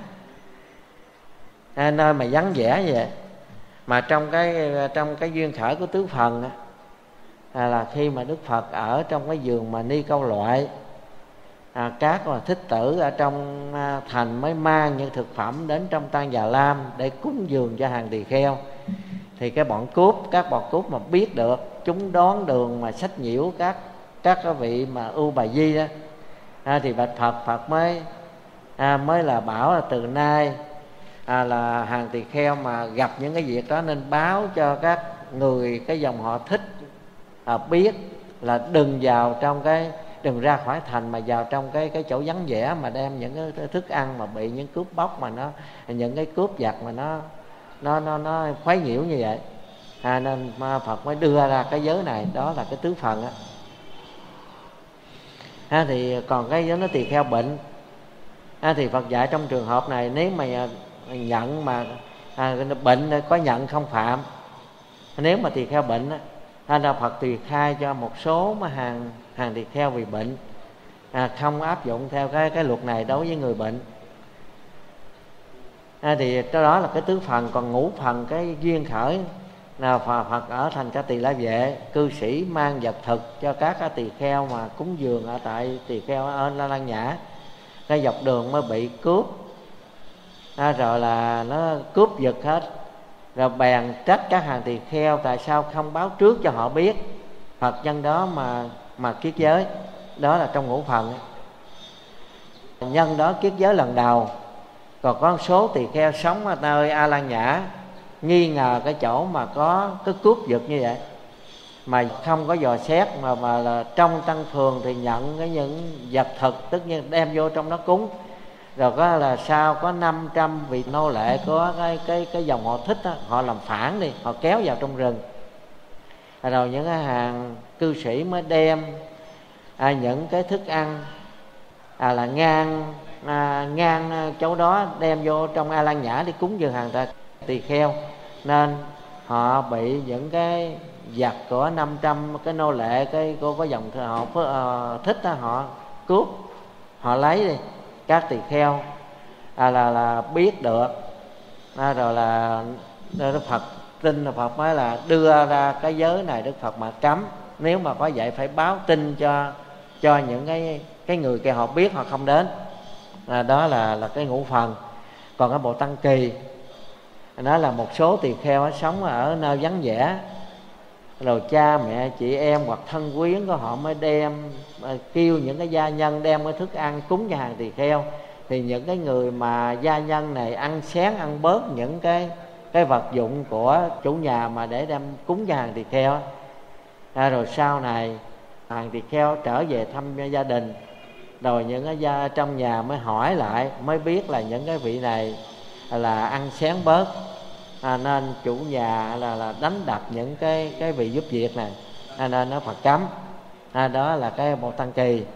à, nơi mà vắng vẻ vậy. Mà trong cái trong cái duyên khởi của tứ phần á, à, là khi mà Đức Phật ở trong cái vườn mà Ni Câu Loại, à, các mà thích tử ở trong à, thành mới mang những thực phẩm đến trong Tăng Già Lam để cúng dường cho hàng tỳ kheo. Thì cái bọn cướp, các bọn cướp mà biết được, chúng đón đường mà sách nhiễu các các cái vị mà ưu bà di đó, à, thì bạch Phật, Phật mới à, mới là bảo là từ nay à, là hàng tỳ kheo mà gặp những cái việc đó nên báo cho các người cái dòng họ thích à, biết là đừng vào trong cái, đừng ra khỏi thành mà vào trong cái cái chỗ vắng vẻ mà đem những cái thức ăn mà bị những cướp bóc mà nó, những cái cướp giặc mà nó nó nó nó khuấy nhiễu như vậy. À, nên Phật mới đưa ra cái giới này, đó là cái tứ phần á. À, thì còn cái giới nó tỳ kheo bệnh, à, thì Phật dạy trong trường hợp này nếu mà nhận mà à, bệnh có nhận không phạm, nếu mà tỳ kheo bệnh á, à, là Phật tùy khai cho một số mà hàng hàng tỳ kheo vì bệnh, à, không áp dụng theo cái cái luật này đối với người bệnh. À, thì cái đó là cái tứ phần. Còn ngũ phần cái duyên khởi nào Phật ở thành Ca Tỳ La Vệ, cư sĩ mang vật thực cho các cái tỳ kheo mà cúng dường ở tại tỳ kheo ở La Lan Nhã, cái dọc đường mới bị cướp, à, rồi là nó cướp giật hết, rồi bèn trách các hàng tỳ kheo tại sao không báo trước cho họ biết, Phật nhân đó mà mà kiết giới. Đó là trong ngũ phần. Nhân đó kiết giới lần đầu. Còn có một số tỳ kheo sống ở nơi A Lan Nhã, nghi ngờ cái chỗ mà có cái cướp giật như vậy mà không có dò xét, mà mà là trong tăng phường thì nhận cái những vật thực, tất nhiên đem vô trong đó cúng. Rồi có là sao có năm trăm vị nô lệ có cái cái cái dòng họ thích đó, họ làm phản đi, họ kéo vào trong rừng. Rồi những cái hàng cư sĩ mới đem à, những cái thức ăn à, là ngang à, ngang chỗ đó đem vô trong A Lan Nhã đi cúng dường hàng tỳ kheo, nên họ bị những cái giặc của năm trăm cái nô lệ cái cô có dòng họ uh, thích đó, họ cướp, họ lấy đi các tỳ kheo à, là là biết được, à, rồi là Đức Phật tin là Phật mới là đưa ra cái giới này. Đức Phật mà cấm, nếu mà có vậy phải báo tin cho cho những cái cái người kia họ biết, họ không đến. À, đó là là cái ngũ phần. Còn cái bộ tăng kỳ, nó là một số tỳ kheo sống ở nơi vắng vẻ, rồi cha mẹ chị em hoặc thân quyến của họ mới đem kêu những cái gia nhân đem cái thức ăn cúng cho hàng tỳ kheo. Thì những cái người mà gia nhân này ăn xén ăn bớt những cái cái vật dụng của chủ nhà mà để đem cúng cho hàng tỳ kheo. À, rồi sau này hàng tỳ kheo trở về thăm gia đình, rồi những cái gia trong nhà mới hỏi lại, mới biết là những cái vị này là ăn xén bớt, à, nên chủ nhà là, là đánh đập những cái cái vị giúp việc này, à, nên nó Phật cấm. À, đó là cái bộ tăng kỳ.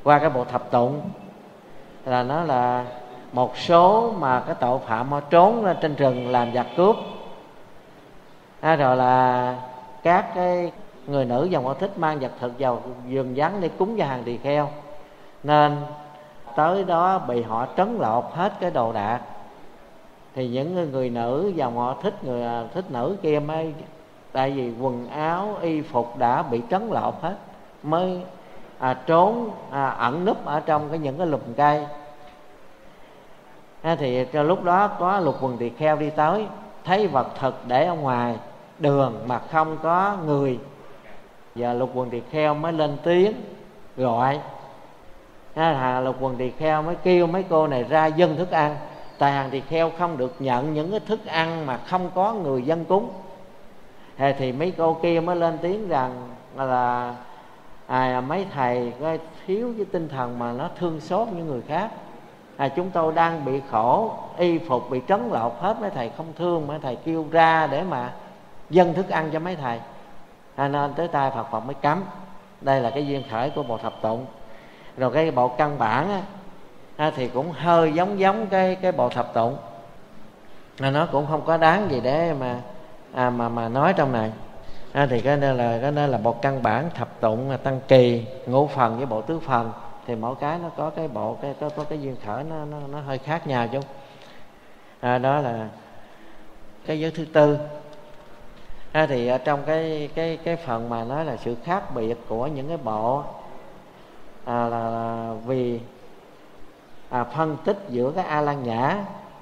qua cái bộ thập tụng, là nó là một số mà cái tội phạm họ trốn lên trên rừng làm giặc cướp. À, rồi là các cái người nữ dòng họ thích mang vật thực vào vườn vắng để cúng cho hàng tỳ kheo, nên tới đó bị họ trấn lột hết cái đồ đạc. Thì những người nữ dòng họ thích, người thích nữ kia mới, tại vì quần áo y phục đã bị trấn lột hết, mới à, trốn à, ẩn núp ở trong cái những cái lùm cây. À, thì lúc đó có lục quần tỳ kheo đi tới, thấy vật thực để ở ngoài đường mà không có người. Giờ lục quần tỳ kheo mới lên tiếng gọi. À, lục quần tỳ kheo mới kêu mấy cô này ra dâng thức ăn. Tại hàng tỳ kheo không được nhận những cái thức ăn mà không có người dân cúng. À, thì mấy cô kia mới lên tiếng rằng là à, mấy thầy có thiếu cái tinh thần mà nó thương xót những người khác. À, chúng tôi đang bị khổ, y phục bị trấn lột hết, mấy thầy không thương, mấy thầy kêu ra để mà dâng thức ăn cho mấy thầy. À, nên tới tay Phật Phật mới cấm. Đây là cái duyên khởi của bộ thập tụng. Rồi cái bộ căn bản á, à, thì cũng hơi giống giống cái cái bộ thập tụng. À, nó cũng không có đáng gì để mà à, mà mà nói trong này. À, thì cái nên là cái nên là bộ căn bản, thập tụng, tăng kỳ, ngũ phần với bộ tứ phần, thì mỗi cái nó có cái bộ cái có, có cái duyên khởi nó nó nó hơi khác nhau chứ. À, đó là cái giới thứ tư. À, thì ở trong cái cái cái phần mà nói là sự khác biệt của những cái bộ à, là, là vì à, phân tích giữa cái A Lan Nhã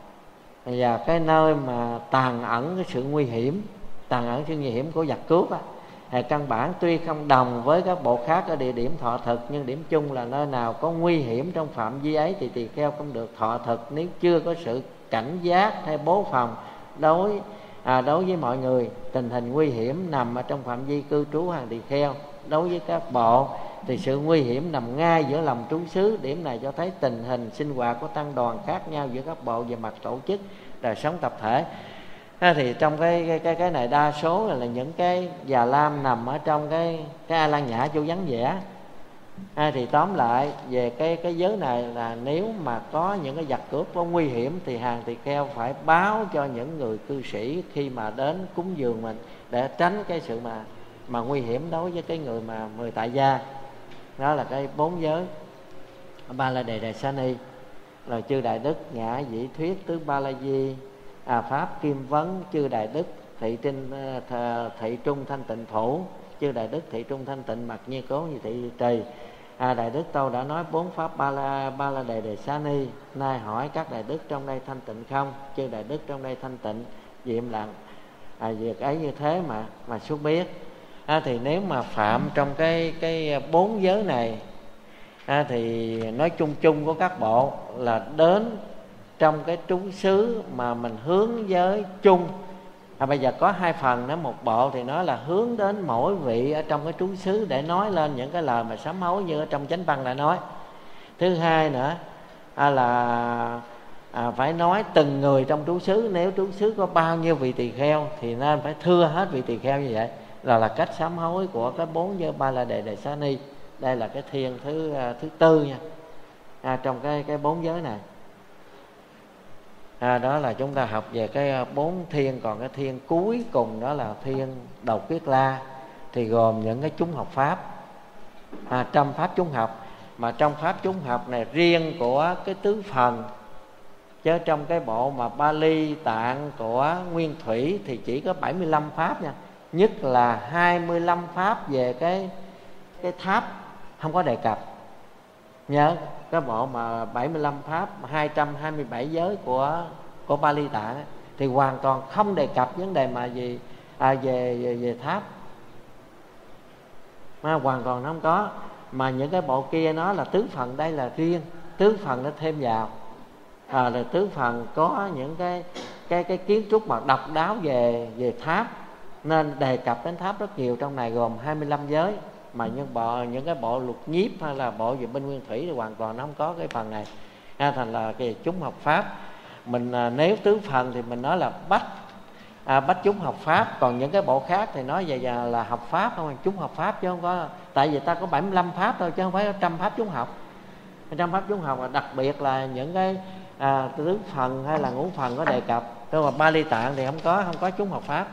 và cái nơi mà tàn ẩn cái sự nguy hiểm, tàn ẩn sự nguy hiểm của giặc cướp á, thì căn bản tuy không đồng với các bộ khác ở địa điểm thọ thực, nhưng điểm chung là nơi nào có nguy hiểm trong phạm vi ấy thì tỳ kheo không được thọ thực nếu chưa có sự cảnh giác hay bố phòng đối à, đối với mọi người. Tình hình nguy hiểm nằm ở trong phạm vi cư trú hàng tỳ kheo. Đối với các bộ thì sự nguy hiểm nằm ngay giữa lòng trú xứ. Điểm này cho thấy tình hình sinh hoạt của tăng đoàn khác nhau giữa các bộ về mặt tổ chức, đời sống tập thể. À, thì trong cái cái cái cái này đa số là, là những cái già lam nằm ở trong cái cái A Lan Nhã chỗ vắng vẻ. À, thì tóm lại về cái cái giới này là nếu mà có những cái giặc cướp có nguy hiểm thì hàng tỳ kheo phải báo cho những người cư sĩ khi mà đến cúng dường mình, để tránh cái sự mà mà nguy hiểm đối với cái người mà người tại gia. Đó là cái bốn giới. Ba la đề đề sa ni, rồi chư đại đức ngã dĩ thuyết tứ ba la di, à, pháp kim vấn, chư đại đức thị trinh thị trung thanh tịnh thủ, chư đại đức thị trung thanh tịnh mặc nhiên cố như thị trì. À, đại đức Tâu đã nói bốn pháp ba la ba la đề đề sa ni. Nay hỏi các đại đức trong đây thanh tịnh không? Chư đại đức trong đây thanh tịnh. Diệm lặng. À, việc ấy như thế mà mà xuống biết. À, thì nếu mà phạm trong cái cái bốn giới này, à, thì nói chung chung của các bộ là đến trong cái trú xứ mà mình hướng giới chung. À, bây giờ có hai phần đó, một bộ thì nói là hướng đến mỗi vị ở trong cái trú xứ để nói lên những cái lời mà sám hối như ở trong chánh văn đã nói. Thứ hai nữa à, là à, phải nói từng người trong trú xứ. Nếu trú xứ có bao nhiêu vị tỳ kheo thì nên phải thưa hết vị tỳ kheo như vậy. Là là cách sám hối của cái bốn giới ba la đề đề sa ni. Đây là cái thiên thứ thứ tư nha, à, trong cái cái bốn giới này. À, đó là chúng ta học về cái bốn thiên. Còn cái thiên cuối cùng đó là thiên đầu quyết la, thì gồm những cái chúng học pháp, à, trăm pháp chúng học. Mà trong pháp chúng học này riêng của cái tứ phần, chứ trong cái bộ mà Bali Tạng của Nguyên Thủy thì chỉ có bảy mươi lăm pháp nha. Nhất là hai mươi lăm pháp về cái cái tháp không có đề cập. Nhớ cái bộ mà bảy mươi lăm pháp, hai trăm hai mươi bảy giới của của Bali Tạng ấy, thì hoàn toàn không đề cập vấn đề mà gì à, về, về về tháp, mà hoàn toàn không có. Mà những cái bộ kia nó là tứ phần, đây là riêng tứ phần nó thêm vào. À, là tứ phần có những cái cái cái kiến trúc mà độc đáo về về tháp, nên đề cập đến tháp rất nhiều. Trong này gồm hai mươi lăm giới, mà những bộ những cái bộ lục nhiếp hay là bộ về bên Nguyên Thủy thì hoàn toàn nó không có cái phần này. À, thành là cái chúng học pháp mình à, nếu tứ phần thì mình nói là bách à, bách chúng học pháp. Còn những cái bộ khác thì nói về là học pháp không, chúng học pháp chứ không có. Tại vì ta có bảy mươi lăm pháp thôi chứ không phải trăm pháp chúng học. Trong pháp chúng học là đặc biệt là những cái à, tứ phần hay là ngũ phần có đề cập. Nhưng mà Bali Tạng thì không có, không có chúng học pháp.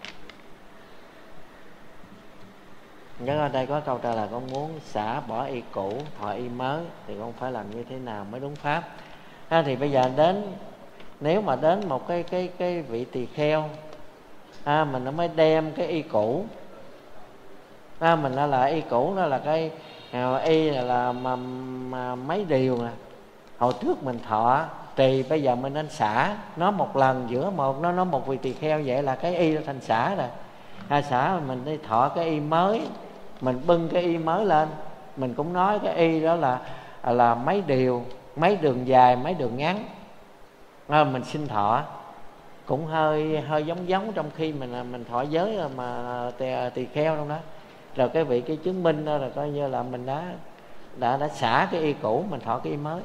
Nhớ ở đây có câu trả lời con muốn xả bỏ y cũ, thọ y mới thì con phải làm như thế nào mới đúng pháp. À, thì bây giờ đến, nếu mà đến một cái cái cái vị tỳ kheo, à, mình nó mới đem cái y cũ, à, mình nó là y cũ, đó là cái à, y là, là mà, mà mấy điều nè, hồi trước mình thọ trì, bây giờ mình nên xả nó một lần giữa một nó nó một vị tỳ kheo, vậy là cái y nó thành xả rồi. À, xả mình đi thọ cái y mới, mình bưng cái y mới lên, mình cũng nói cái y đó là là mấy điều, mấy đường dài, mấy đường ngắn, à, mình xin thọ. Cũng hơi hơi giống giống trong khi mình mình thọ giới mà tỳ, tỳ kheo trong đó. Rồi cái vị cái chứng minh đó là coi như là mình đã đã đã xả cái y cũ, mình thọ cái y mới.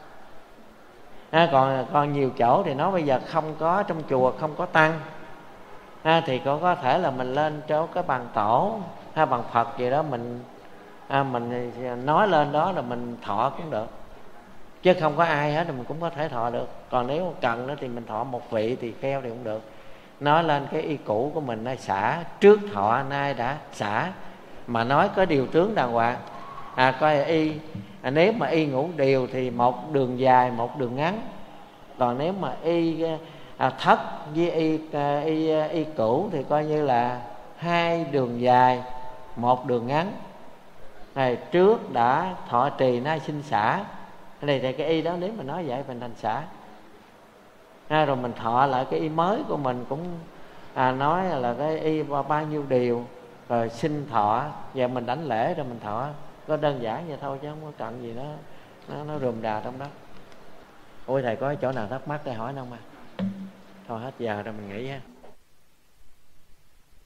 À, còn còn nhiều chỗ thì nói bây giờ không có, trong chùa không có tăng, à, thì có có thể là mình lên chỗ cái bàn tổ hay bằng Phật gì đó, mình à, mình nói lên đó là mình thọ cũng được, chứ không có ai hết thì mình cũng có thể thọ được. Còn nếu cần nữa thì mình thọ một vị tỳ kheo thì cũng được. Nói lên cái y cũ của mình, nó xả trước thọ nay đã xả, mà nói có điều tướng đàng hoàng. À, coi y à, nếu mà y ngũ điều thì một đường dài, một đường ngắn. Còn nếu mà y à, thất với y, à, y, y cũ thì coi như là hai đường dài, một đường ngắn. Này, trước đã thọ trì nay xin xả. Cái này thì cái y đó nếu mà nói vậy mình thành xả. À, rồi mình thọ lại cái y mới của mình cũng à, nói là cái y bao nhiêu điều, rồi xin thọ. Giờ mình đánh lễ rồi mình thọ. Có đơn giản vậy thôi chứ không có cần gì nó nó, nó rườm rà trong đó. Ôi thầy có chỗ nào thắc mắc để hỏi không à? Thôi hết giờ rồi mình nghỉ ha.